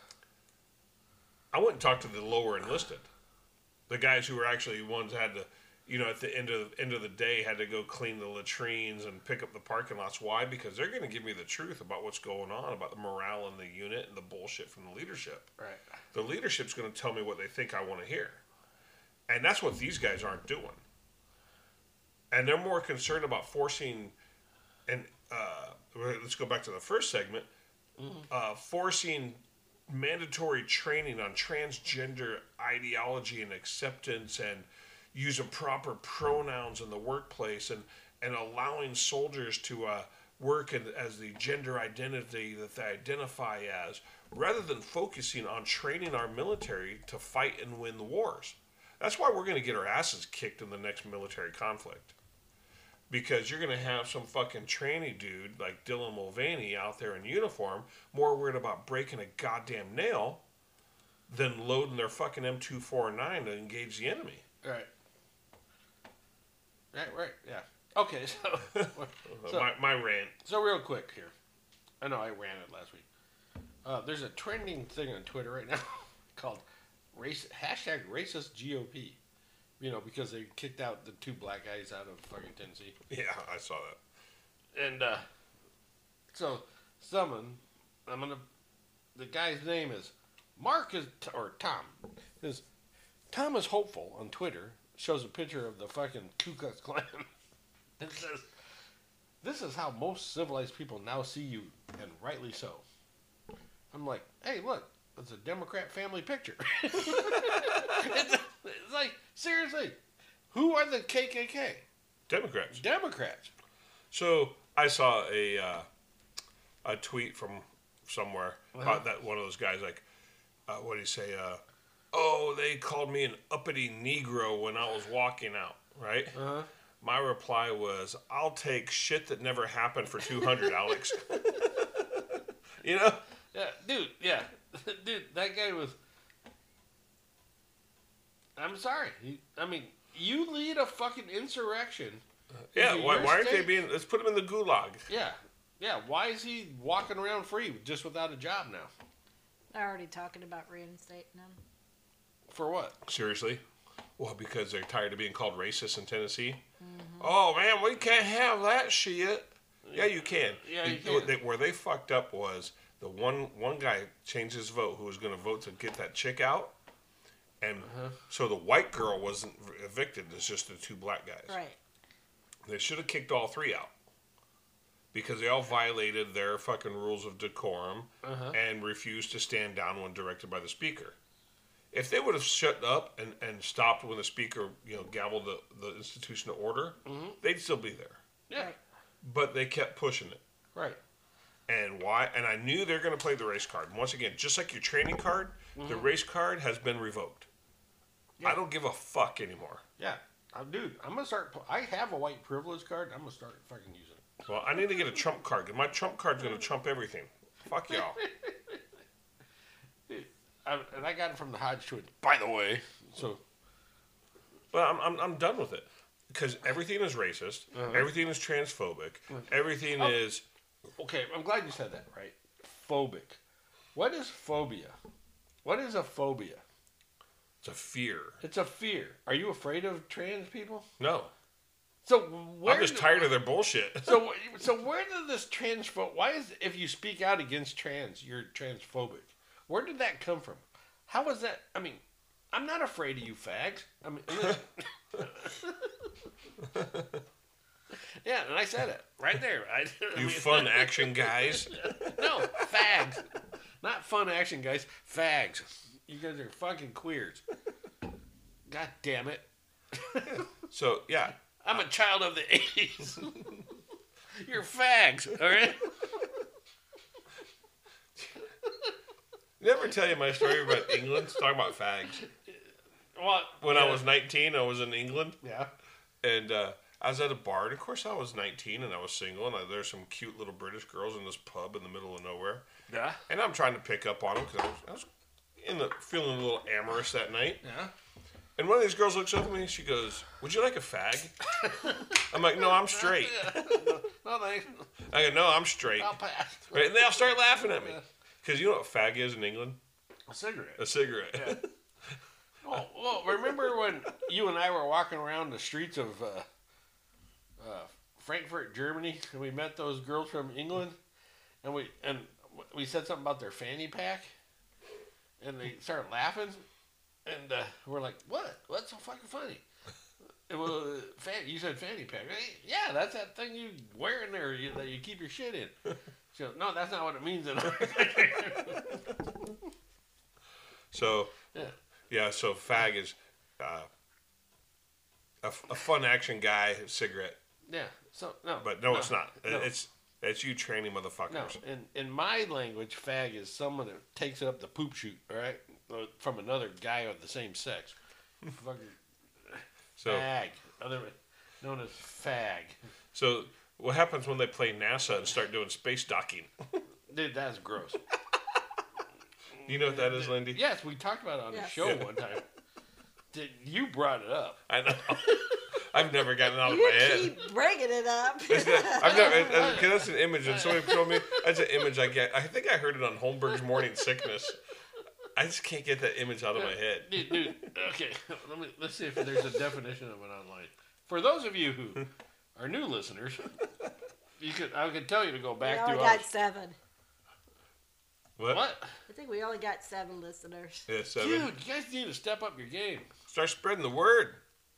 I went and talked to the lower enlisted. The guys who were actually ones that had to, you know, at the end of end of the day, had to go clean the latrines and pick up the parking lots. Why? Because they're going to give me the truth about what's going on, about the morale in the unit and the bullshit from the leadership. Right. The leadership's going to tell me what they think I want to hear. And that's what these guys aren't doing. And they're more concerned about forcing, and uh, let's go back to the first segment, uh, forcing mandatory training on transgender ideology and acceptance, and using proper pronouns in the workplace, and, and allowing soldiers to uh, work in, as the gender identity that they identify as, rather than focusing on training our military to fight and win the wars. That's why we're going to get our asses kicked in the next military conflict. Because you're going to have some fucking tranny dude like Dylan Mulvaney out there in uniform, more worried about breaking a goddamn nail than loading their fucking M two forty-nine to engage the enemy. Right. Right. Right. Yeah. Okay. So, so my, my rant. So real quick here, I know I ran it last week. Uh, there's a trending thing on Twitter right now called race hashtag racist G O P. You know, because they kicked out the two black guys out of fucking Tennessee. Yeah, I saw that. And uh, so someone, I'm gonna. The guy's name is Mark is or Tom. Is Tom is hopeful on Twitter. Shows a picture of the fucking Ku Klux Klan. It says, "This is how most civilized people now see you, and rightly so." I'm like, hey, look, it's a Democrat family picture. it's, it's like, seriously, who are the K K K? Democrats. Democrats. So I saw a uh, a tweet from somewhere Uh-huh. uh, that one of those guys like, uh, what did he say? Uh, oh, they called me an uppity Negro when I was walking out. Right. Uh-huh. My reply was, I'll take shit that never happened for two hundred, Alex. You know? Yeah, dude, yeah. Dude, that guy was... I'm sorry. He, I mean, you lead a fucking insurrection. Yeah, into why, your why aren't they state. being... Let's put them in the gulag. Yeah, yeah. Why is he walking around free just without a job now? They're already talking about reinstating him. For what? Seriously? Well, because they're tired of being called racist in Tennessee. Mm-hmm. Oh man, we can't have that shit. Yeah, you can. Yeah, you They- can. they- where they fucked up was the one one guy changed his vote who was going to vote to get that chick out, and Uh-huh. so the white girl wasn't evicted. It's just the two black guys. Right. They should have kicked all three out because they all violated their fucking rules of decorum Uh-huh. and refused to stand down when directed by the speaker. If they would have shut up and, and stopped when the speaker, you know, gavelled the, the institution of order, Mhm. they'd still be there. Yeah. But they kept pushing it. Right. And why? And I knew they're going to play the race card. And once again, just like your training card, the Mhm. race card has been revoked. I don't give a fuck anymore. Yeah. Uh, dude, I'm gonna start. I have a white privilege card. I'm gonna start fucking using it. Well, I need to get a Trump card because my Trump card's going to trump everything. Fuck y'all. I, and I got it from the Hodge twins, by the way. So, well, I'm I'm, I'm done with it because everything is racist. Uh-huh. Everything is transphobic. Everything Oh. is. Okay, I'm glad you said that. Right, phobic. What is phobia? What is a phobia? It's a fear. It's a fear. Are you afraid of trans people? No. So where I'm just do- tired of their bullshit. So so where did this transphobe? Why is if you speak out against trans, you're transphobic? Where did that come from? How was that? I mean, I'm not afraid of you fags. I mean, yeah, and I said it right there. I, I You mean- fun action guys. No, fags. Not fun action guys. Fags. You guys are fucking queers. God damn it. So yeah, I'm a child of the eighties. You're fags, all right? Did I ever tell you my story about England? Talking about fags. What? When I Yeah. was nineteen, I was in England. Yeah. And uh, I was at a bar, and of course I was nineteen, and I was single, and I, there's some cute little British girls in this pub in the middle of nowhere. Yeah. And I'm trying to pick up on them because I was, I was in the, feeling a little amorous that night. Yeah. And one of these girls looks up at me, and she goes, "Would you like a fag?" I'm like, "No, I'm straight." No, thanks. I go, "No, I'm straight." I'll pass. Right? And they all start laughing at me. Because you know what fag is in England? A cigarette. A cigarette. Yeah. Oh, well, remember when you and I were walking around the streets of uh, uh, Frankfurt, Germany, and we met those girls from England, and we and we said something about their fanny pack, and they started laughing, and uh, we're like, "What? What's so fucking funny?" It was fan, you said fanny pack. Hey, yeah, that's that thing you wear in there you, that you keep your shit in. She goes, no, that's not what it means in our So, Yeah. yeah, so fag is uh, a, a fun action guy, cigarette. Yeah. So no. But no, no, it's not. no. It's it's you training motherfuckers. No, in in my language, fag is someone that takes it up the poop chute, all right, Uh, from another guy of the same sex. Fucking So- fag, other known as fag. So what happens when they play NASA and start doing space docking? Dude, that's gross. You know what that is, Lindy? Yes, we talked about it on Yes. the show Yeah. one time. Did you brought it up? I know. I've never gotten it out of You my head. keep bringing it up. It's not- I've never. it- it- 'cause that's an image, and somebody told me that's an image I get. I think I heard it on Holmberg's Morning Sickness. I just can't get that image out of my head. Dude, dude, okay, let me let's see if there's a definition of it online. For those of you who are new listeners, you could I could tell you to go We back only to got our, seven. What? what? I think we only got seven listeners. Yeah, seven. Dude, you guys need to step up your game. Start spreading the word.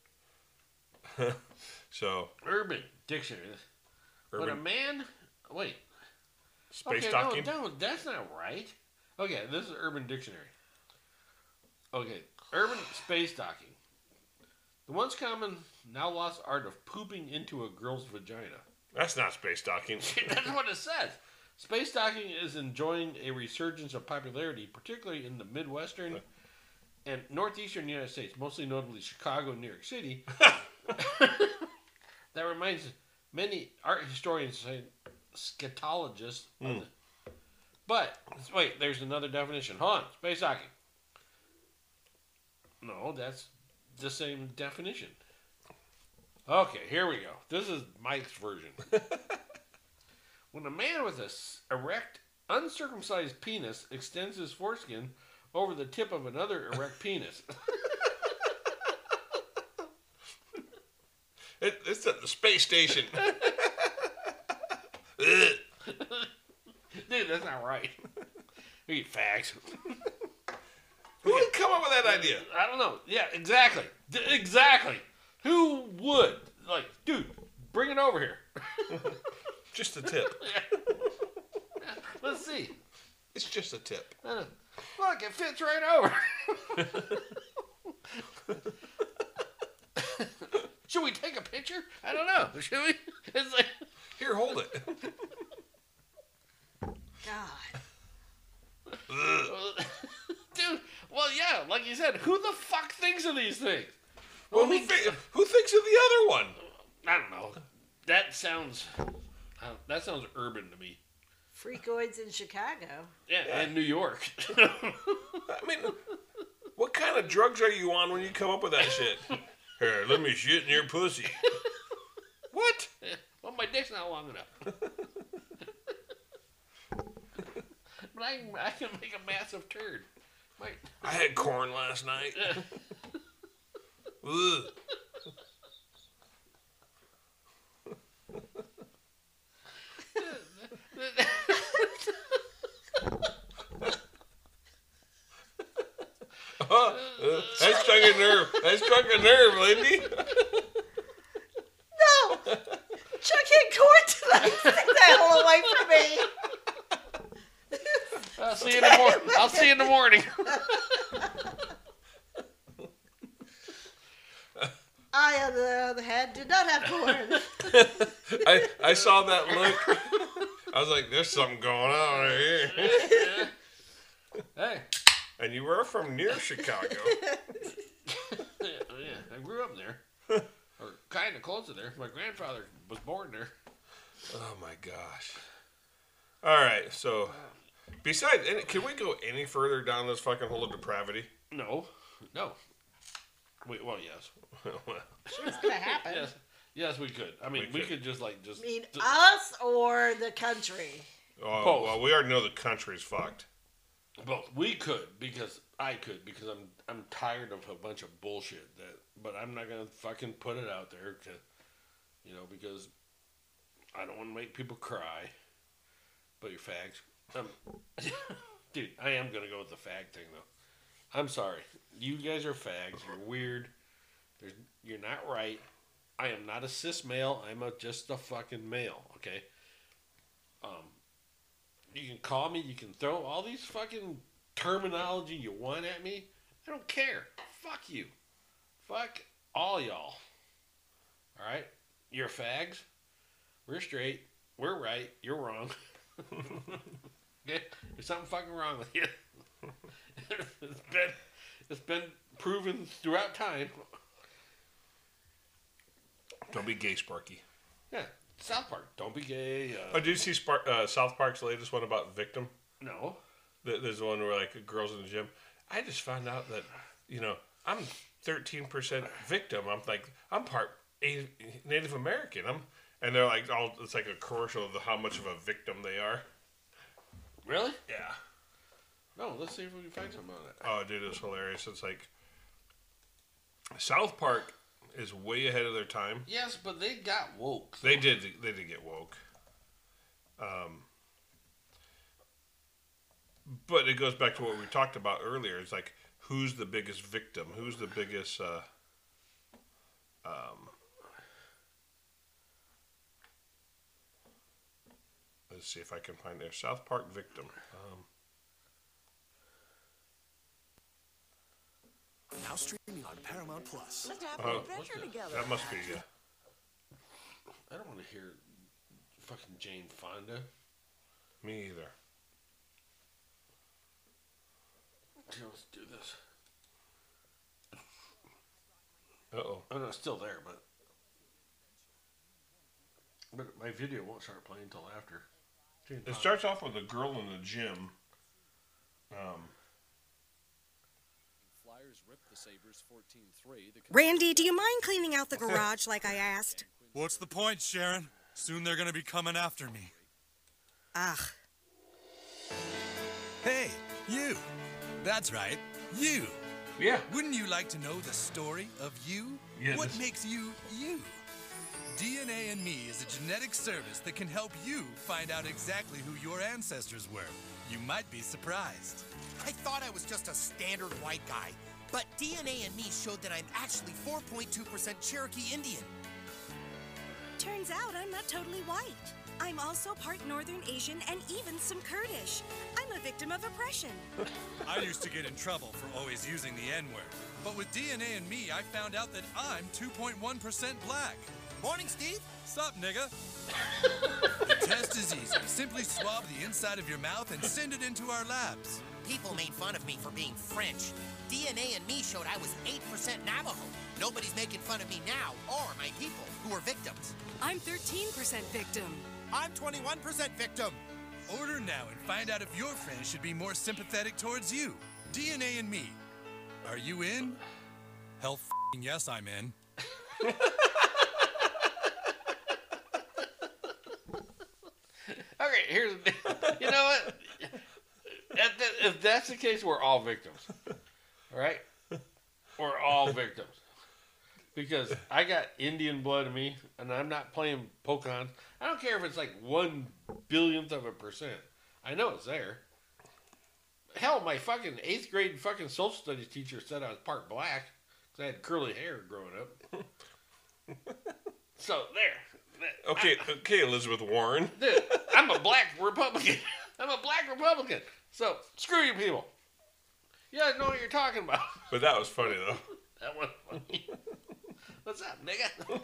So, Urban Dictionary. When a Urban man, wait, space okay, docking. No, no, that's not right. Okay, this is Urban Dictionary. Okay, urban space docking. The once common, now lost art of pooping into a girl's vagina. That's not space docking. That's what it says. Space docking is enjoying a resurgence of popularity, particularly in the Midwestern and Northeastern United States, mostly notably Chicago and New York City. That reminds many art historians and scatologists. of Mm. the- But, wait, there's another definition. Hold on. Space docking. No, that's the same definition. Okay, here we go. This is Mike's version. When a man with a s- erect, uncircumcised penis extends his foreskin over the tip of another erect penis. It, it's at the space station. Dude, that's not right. We eat fags. Who would come up with that idea? I don't know. Yeah, exactly. D- exactly. Who would? Like, dude, bring it over here. Just a tip. Let's see. It's just a tip. Uh, look, it fits right over. Should we take a picture? I don't know. Should we? It's like, here, hold it. God. Dude, well, yeah, like you said, who the fuck thinks of these things? Well, who, thi- who thinks of the other one? I don't know. That sounds, uh, that sounds urban to me. Freakoids in Chicago. Yeah, and New York. I mean, what kind of drugs are you on when you come up with that shit? Here, let me shit in your pussy. What? Well, my dick's not long enough. But I, I can make a massive turd. My... I had corn last night. Ugh. uh, uh, that struck a nerve. That struck a nerve, Lindy. No! Chuck hit corn tonight. Take that hell away from me. I'll see you in the morning. I'll see you in the morning. I, on the other hand, did not have corn. I I saw that look. I was like, "There's something going on right here." Hey. And you were from near Chicago. yeah, yeah, I grew up there, or kind of close to there. My grandfather was born there. Oh my gosh! All right, so besides, any, can we go any further down this fucking hole of depravity? No, no. Wait, well, yes. Sure, it's gonna happen. Yes, yes, we could. I mean, We we could. could, just like just. I mean, d- us or the country? Oh, Both. well, we already know the country's fucked. Both. We could because I could because I'm I'm tired of a bunch of bullshit that, but I'm not gonna fucking put it out there to, you know, because I don't want to make people cry. But you're fags. Um, dude, I am gonna go with the fag thing though. I'm sorry. You guys are fags. You're weird. There's, you're not right. I am not a cis male. I'm a, just a fucking male. Okay. Um. You can call me. You can throw all these fucking terminology you want at me. I don't care. Fuck you. Fuck all y'all. All right. You're fags. We're straight. We're right. You're wrong. Okay? There's something fucking wrong with you. it's been it's been proven throughout time. Don't be gay, Sparky. Yeah, South Park. Don't be gay. Uh, Oh, did you see Spark, uh, South Park's latest one about victim? No. Th- There's one where like girls in the gym. I just found out that you know I'm thirteen percent victim. I'm like I'm part A- Native American. I'm and they're like all it's like a commercial of the, how much of a victim they are. Really? Yeah. No. Let's see if we can find something on that. Oh, dude, it's hilarious. It's like South Park is way ahead of their time. Yes, but they got woke. They did. They did get woke. Um, but it goes back to what we talked about earlier. It's like who's the biggest victim? Who's the biggest? Uh, um, let's see if I can find their South Park victim. Um, Now streaming on Paramount Plus. Let's have uh, an adventure together. that must be. Uh, I don't want to hear fucking Jane Fonda. me either. Here, let's do this. Uh oh. Oh no, it's still there, but but my video won't start playing until after. Jane It Fonda. starts off with a girl in the gym. Um, Flyers ripped the Sabres fourteen three. Randy, do you mind cleaning out the garage like I asked? What's the point, Sharon? Soon they're gonna be coming after me. Ugh. Hey, you. That's right, you. Yeah. Wouldn't you like to know the story of you? Yeah, What this- makes you you? D N A and Me is a genetic service that can help you find out exactly who your ancestors were. You might be surprised. I thought I was just a standard white guy, but D N A and Me showed that I'm actually four point two percent Cherokee Indian. Turns out I'm not totally white. I'm also part Northern Asian and even some Kurdish. I'm a victim of oppression. I used to get in trouble for always using the N-word. But with D N A and Me, I found out that I'm two point one percent black. Morning, Steve. Sup, nigga? The test is easy. Simply swab the inside of your mouth and send it into our labs. People made fun of me for being French. D N A and Me showed I was eight percent Navajo. Nobody's making fun of me now, or my people, who are victims. I'm thirteen percent victim. I'm twenty-one percent victim. Order now and find out if your friends should be more sympathetic towards you. D N A and Me. Are you in? Hell f***ing yes, I'm in. Okay, here's the thing. You know what? If, that, if that's the case, we're all victims. All right? We're all victims. Because I got Indian blood in me, and I'm not playing Pocahontas. I don't care if it's like one billionth of a percent. I know it's there. Hell, my fucking eighth grade fucking social studies teacher said I was part black because I had curly hair growing up. So, there. Okay, I, okay, Elizabeth Warren. Dude, I'm a black Republican. I'm a black Republican. So, screw you people. You guys know what you're talking about. But that was funny, though. That was funny. What's up, nigga?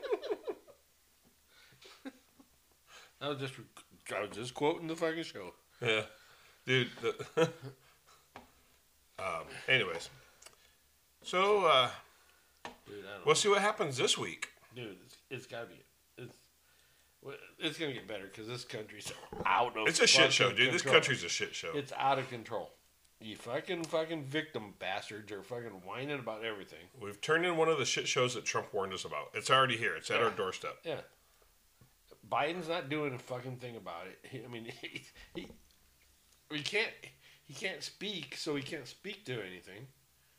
I was just, I was just quoting the fucking show. Yeah, dude. The, um. Anyways, so uh, dude, I don't we'll know. see what happens this week. Dude, it's, it's gotta be. It's it's gonna get better because this country's out of. It's a shit show, fucking dude. This control. country's a shit show. It's out of control. You fucking fucking victim bastards are fucking whining about everything. We've turned in one of the shit shows that Trump warned us about. It's already here. It's at Yeah. our doorstep. Yeah. Biden's not doing a fucking thing about it. He, I mean, he, he he can't he can't speak, so he can't speak to anything.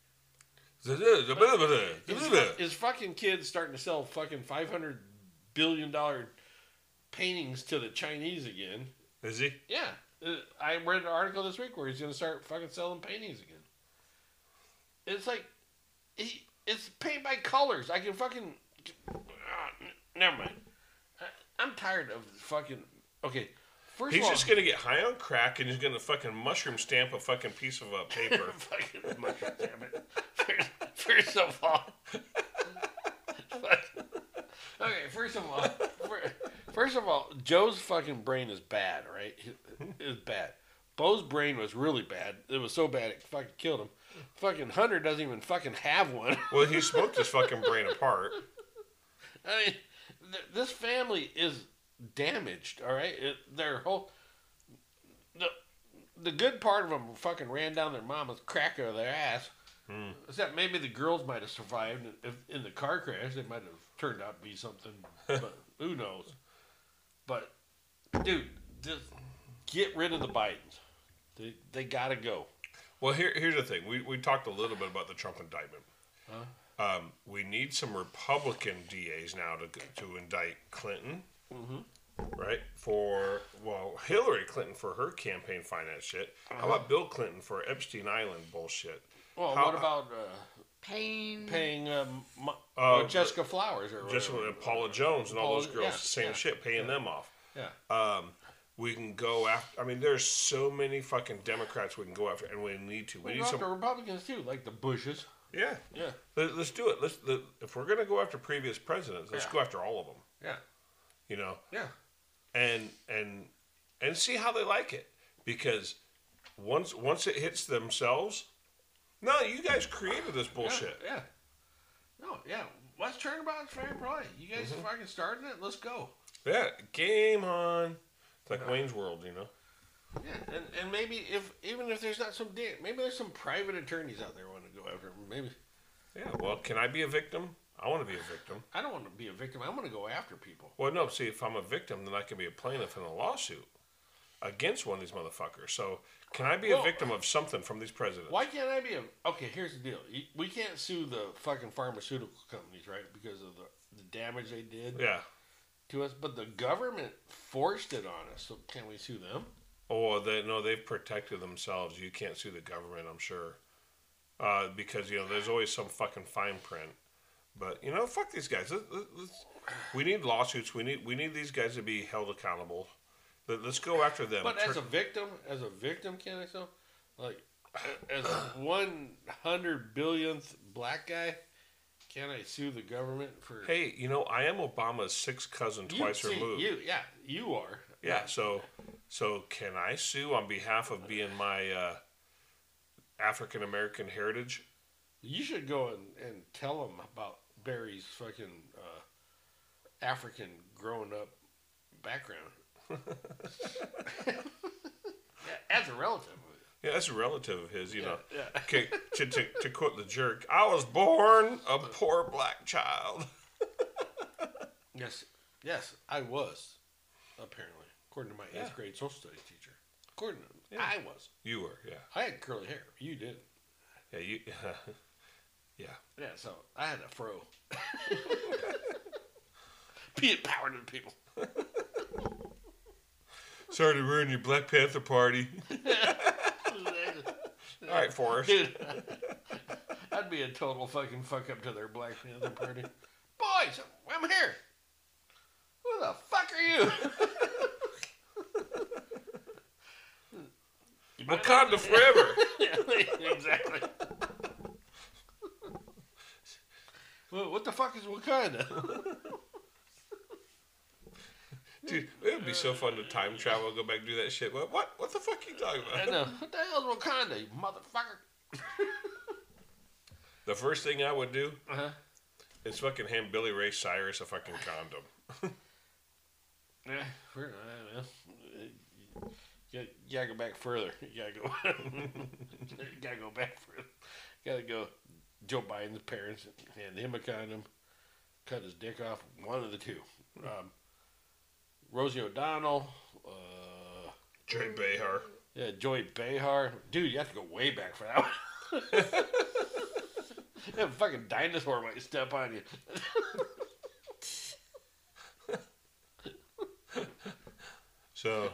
His, his fucking kid's starting to sell fucking five hundred billion dollar paintings to the Chinese again. Is he? Yeah. Uh, I read an article this week where he's going to start fucking selling paintings again. It's like, he, it's paint by colors. I can fucking, uh, never mind. I, I'm tired of fucking, okay, first He's of all. just gonna get high on crack and he's gonna fucking mushroom stamp a fucking piece of uh, paper. Fucking mushroom stamp it. First, first of all. Okay, first of all, first of all, Joe's fucking brain is bad, right? It's bad. Bo's brain was really bad. It was so bad it fucking killed him. Fucking Hunter doesn't even fucking have one. Well, he smoked his fucking brain apart. I mean, th- this family is damaged, all right? It, their whole... The, the good part of them fucking ran down their mama's crack of their ass. Hmm. Except maybe the girls might have survived. If in the car crash, they might have turned out to be something. But who knows? But, dude, just get rid of the Bidens. They, they got to go. Well, here, here's the thing. We, we talked a little bit about the Trump indictment. Huh? Um, we need some Republican D As now to to indict Clinton, Mm-hmm. right? For, well, Hillary Clinton for her campaign finance shit. Uh-huh. How about Bill Clinton for Epstein Island bullshit? Well, How- what about uh, Paying. paying um, Mo- Uh, uh, Jessica Flowers or Jessica whatever? and Paula Jones and all Paula- those girls, yeah, same yeah, shit, paying yeah. them off. Yeah. Um, we can go after. I mean, there's so many fucking Democrats we can go after, and we need to. We We need go some. after Republicans too, like the Bushes. Yeah, Yeah. Let, let's do it. Let's. Let, if we're gonna go after previous presidents, let's Yeah. go after all of them. Yeah. You know. Yeah. And and and see how they like it, because once once it hits themselves, no, you guys created this bullshit. Yeah. yeah. No, yeah. West Turnabout's fair play. You guys Mhm. fucking started it. Let's go. Yeah, game on. It's like Wayne's World, you know. Yeah, and, and maybe if even if there's not some da- maybe there's some private attorneys out there who want to go after him. Maybe. Yeah. Well, can I be a victim? I want to be a victim. I don't want to be a victim. I want to go after people. Well, no. See, if I'm a victim, then I can be a plaintiff in a lawsuit. against one of these motherfuckers. So can I be Well, a victim of something from these presidents? Why can't I be a... Okay, here's the deal. You- We can't sue the fucking pharmaceutical companies, right? Because of the, the damage they did Yeah. to us. But the government forced it on us. So can we sue them? Oh, they no, they've protected themselves. You can't sue the government, I'm sure, uh, because you know there's always some fucking fine print. But you know, fuck these guys. Let, let, let's, we need lawsuits. We need we need these guys to be held accountable. Let, let's go after them. But as Tur- a victim, as a victim, can I sue? Like, a- as a one hundred billionth black guy, can I sue the government for... hey, you know, I am Obama's sixth cousin, You- twice see, removed. You, yeah, you are. Yeah, so so can I sue on behalf of being my uh, African American heritage? You should go and, and tell them about Barry's fucking uh, African growing up background. Yeah, as a relative. Yeah, that's a relative of his, you know. yeah. Okay, to, to, to quote the jerk, I was born a poor black child. Yes, yes, I was, apparently, according to my eighth Yeah. grade social studies teacher. According to Yeah. I was. You were, yeah. I had curly hair. You didn't. Yeah, you. yeah. Yeah, so I had a fro. Be it power to the people. Sorry to ruin your Black Panther party. All right, Forrest. Dude, I'd be a total fucking fuck up to their Black Panther party. Boys, I'm here. Who the fuck are you? Wakanda forever. Yeah, exactly. Well, what the fuck is Wakanda? Dude, it would be so fun to time travel, go back and do that shit. What? What? What the fuck are you talking I about? know. What the hell is Wakanda, you motherfucker? The first thing I would do Uh-huh. is fucking hand Billy Ray Cyrus a fucking condom. Yeah, fair enough, man. You gotta, you gotta go back further. You gotta go. You gotta go back further. You gotta go. Joe Biden's parents hand him a condom, cut his dick off. One of the two. Um, Rosie O'Donnell. Uh, Joy Behar. Yeah, Joy Behar. Dude, you have to go way back for that one. That fucking dinosaur might step on you. So.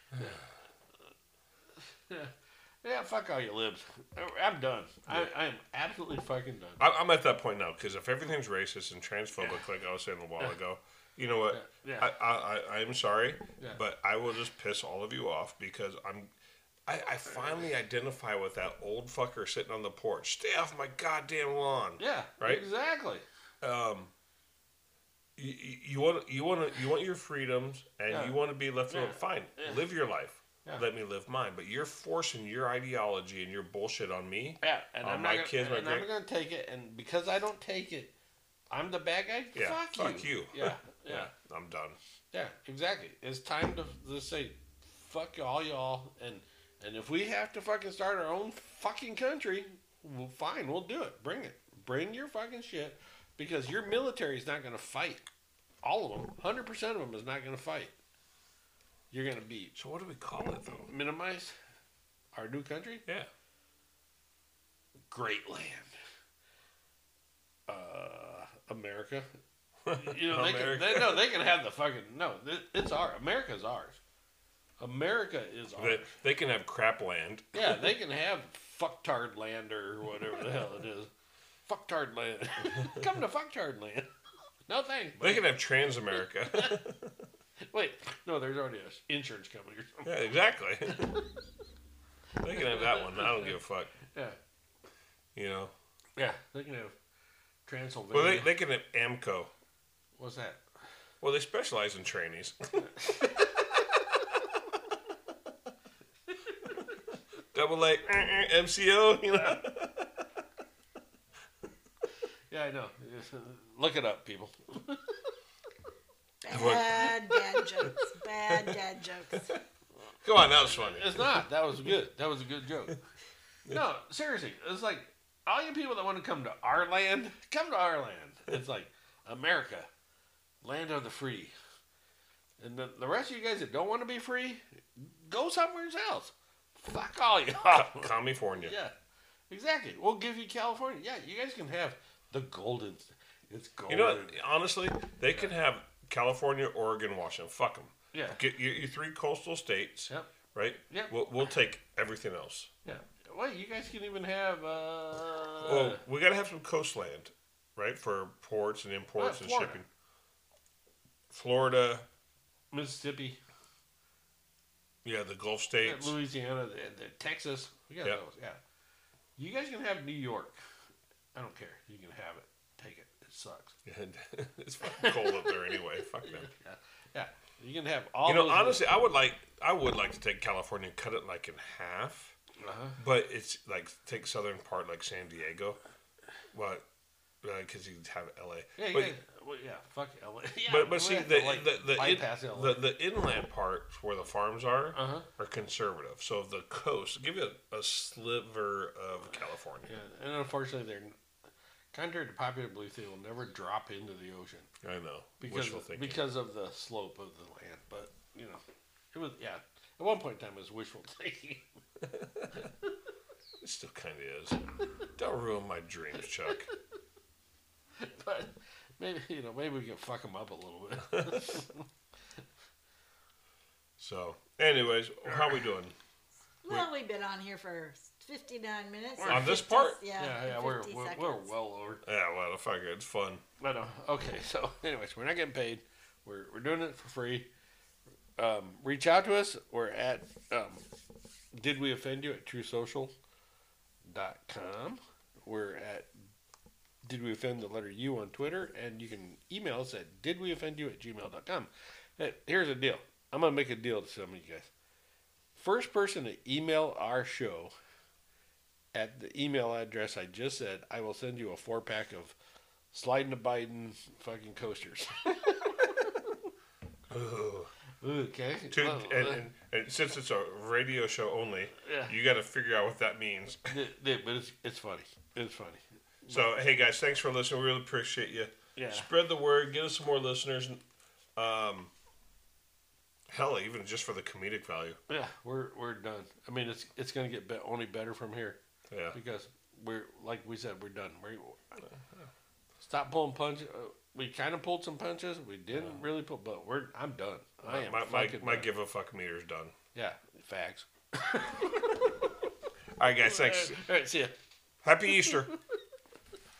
Yeah. Yeah, fuck all you libs. I'm done. I, I'm absolutely fucking done. I- I'm at that point now because if everything's racist and transphobic, like I was saying a while ago, you know what? Yeah. Yeah. I, I, I, I'm sorry, Yeah. but I will just piss all of you off because I'm. I, I finally identify with that old fucker sitting on the porch. Stay off my goddamn lawn. Yeah, Right? exactly. Um. You, you- you want you want to you want your freedoms and Yeah. you want to be left alone. Yeah. Fine, Yeah. live your life. Yeah. Let me live mine. But you're forcing your ideology and your bullshit on me. Yeah, and on I'm my not gonna, kids, my and great. I'm not gonna take it. And because I don't take it, I'm the bad guy. Yeah, fuck, fuck you. you. Yeah, yeah, Yeah, I'm done. yeah. Exactly. It's time to just say, fuck all y'all, and and if we have to fucking start our own fucking country, well, fine, we'll do it. Bring it. Bring your fucking shit, because your military is not gonna fight. All of them, hundred percent of them, is not gonna fight. You're gonna be. So what do we call it though? Minimize our new country. Yeah. Great land. Uh, America. You know, they can, America. they, no, they can have the fucking, no, it, it's our, America's ours. America is ours. They, they can have crap land. Yeah, they can have fucktard land or whatever the hell it is. Fucktard land. Come to fucktard land. No thanks. They can have Trans America. Wait, no, there's already an insurance company or something. Yeah, exactly. They can have that one. I don't give a fuck. Yeah. You know. Yeah, they can have Transylvania. Well, they they can have AMCO. What's that? Well, they specialize in trainees. Double A, M C O, you know. Yeah, I know. Look it up, people. Bad dad jokes. Bad dad jokes. Come on, that was funny. It's not. That was good. That was a good joke. No, seriously. It's like, all you people that want to come to our land, come to our land. It's like, America, land of the free. And the, the rest of you guys that don't want to be free, go somewhere else. Fuck all y'all. California. Yeah, exactly. We'll give you California. Yeah, you guys can have the golden. It's golden. You know what? Honestly, they can have California, Oregon, Washington. Fuck them. Yeah. Get your, your three coastal states. Yep. Right? Yep. We'll, we'll take everything else. Yeah. Well, you guys can even have. Uh, Well, we got to have some coastland, right, for ports and imports Oh, and Florida. shipping. Florida. Mississippi. Yeah, the Gulf Yeah, states. Louisiana, the, the Texas. We got Yep. those. Yeah. You guys can have New York. I don't care. You can have it. Take it. It sucks. Yeah, it's fucking cold up there anyway. Fuck them. Yeah. Yeah. You can have all. You know, those honestly, I would like I would like to take California and cut it like in half. Uh-huh. But it's like take southern part like San Diego, what? Because you have L A. Yeah, you but, guys, well, yeah. Fuck L A. Yeah, but but we see have the to, like, the the, in, bypass L A. the the inland parts where the farms are Uh-huh. are conservative. So the coast, give you a, a sliver of California. Yeah, and unfortunately, they're contrary to popular belief, they will never drop into the ocean. I know. because Wishful of, thinking. because of the slope of the land. But you know, it was yeah. At one point in time, it was wishful thinking. It still kind of is. Don't ruin my dreams, Chuck. But maybe you know, maybe we can fuck them up a little bit. So, anyways, how we doing? Well, we've been on here for fifty-nine minutes. On this fifty part? Yeah, yeah, yeah, we're fifty we're, seconds. we're well over. Yeah, well, fuck it, it's fun. I know. Okay, so anyways, we're not getting paid. We're we're doing it for free. Um, reach out to us. We're at um, Did We Offend You at true social dot com. We're at Did We Offend the letter U on Twitter, and you can email us at Did We Offend You at gmail dot com. Hey, here's the deal. I'm gonna make a deal to some of you guys. First person to email our show at the email address I just said, I will send you a four pack of Sliding to Biden fucking coasters. Ooh. Okay. To, Well, and, uh, and, and since it's a radio show only, Yeah. you got to figure out what that means. Yeah, yeah, but it's it's funny. It's funny. So, hey guys, thanks for listening. We really appreciate you. Yeah. Spread the word. Get us some more listeners. Um, hell, even just for the comedic value. Yeah, we're we're done. I mean, it's it's gonna get be- only better from here. Yeah. Because we're like we said, we're done. We stop pulling punches. Uh, we kind of pulled some punches. We didn't really pull, but we're I'm done. I am my my, fucking my done. give a fuck meter's done. Yeah, facts. All right, guys. Thanks. All right, see ya. Happy Easter.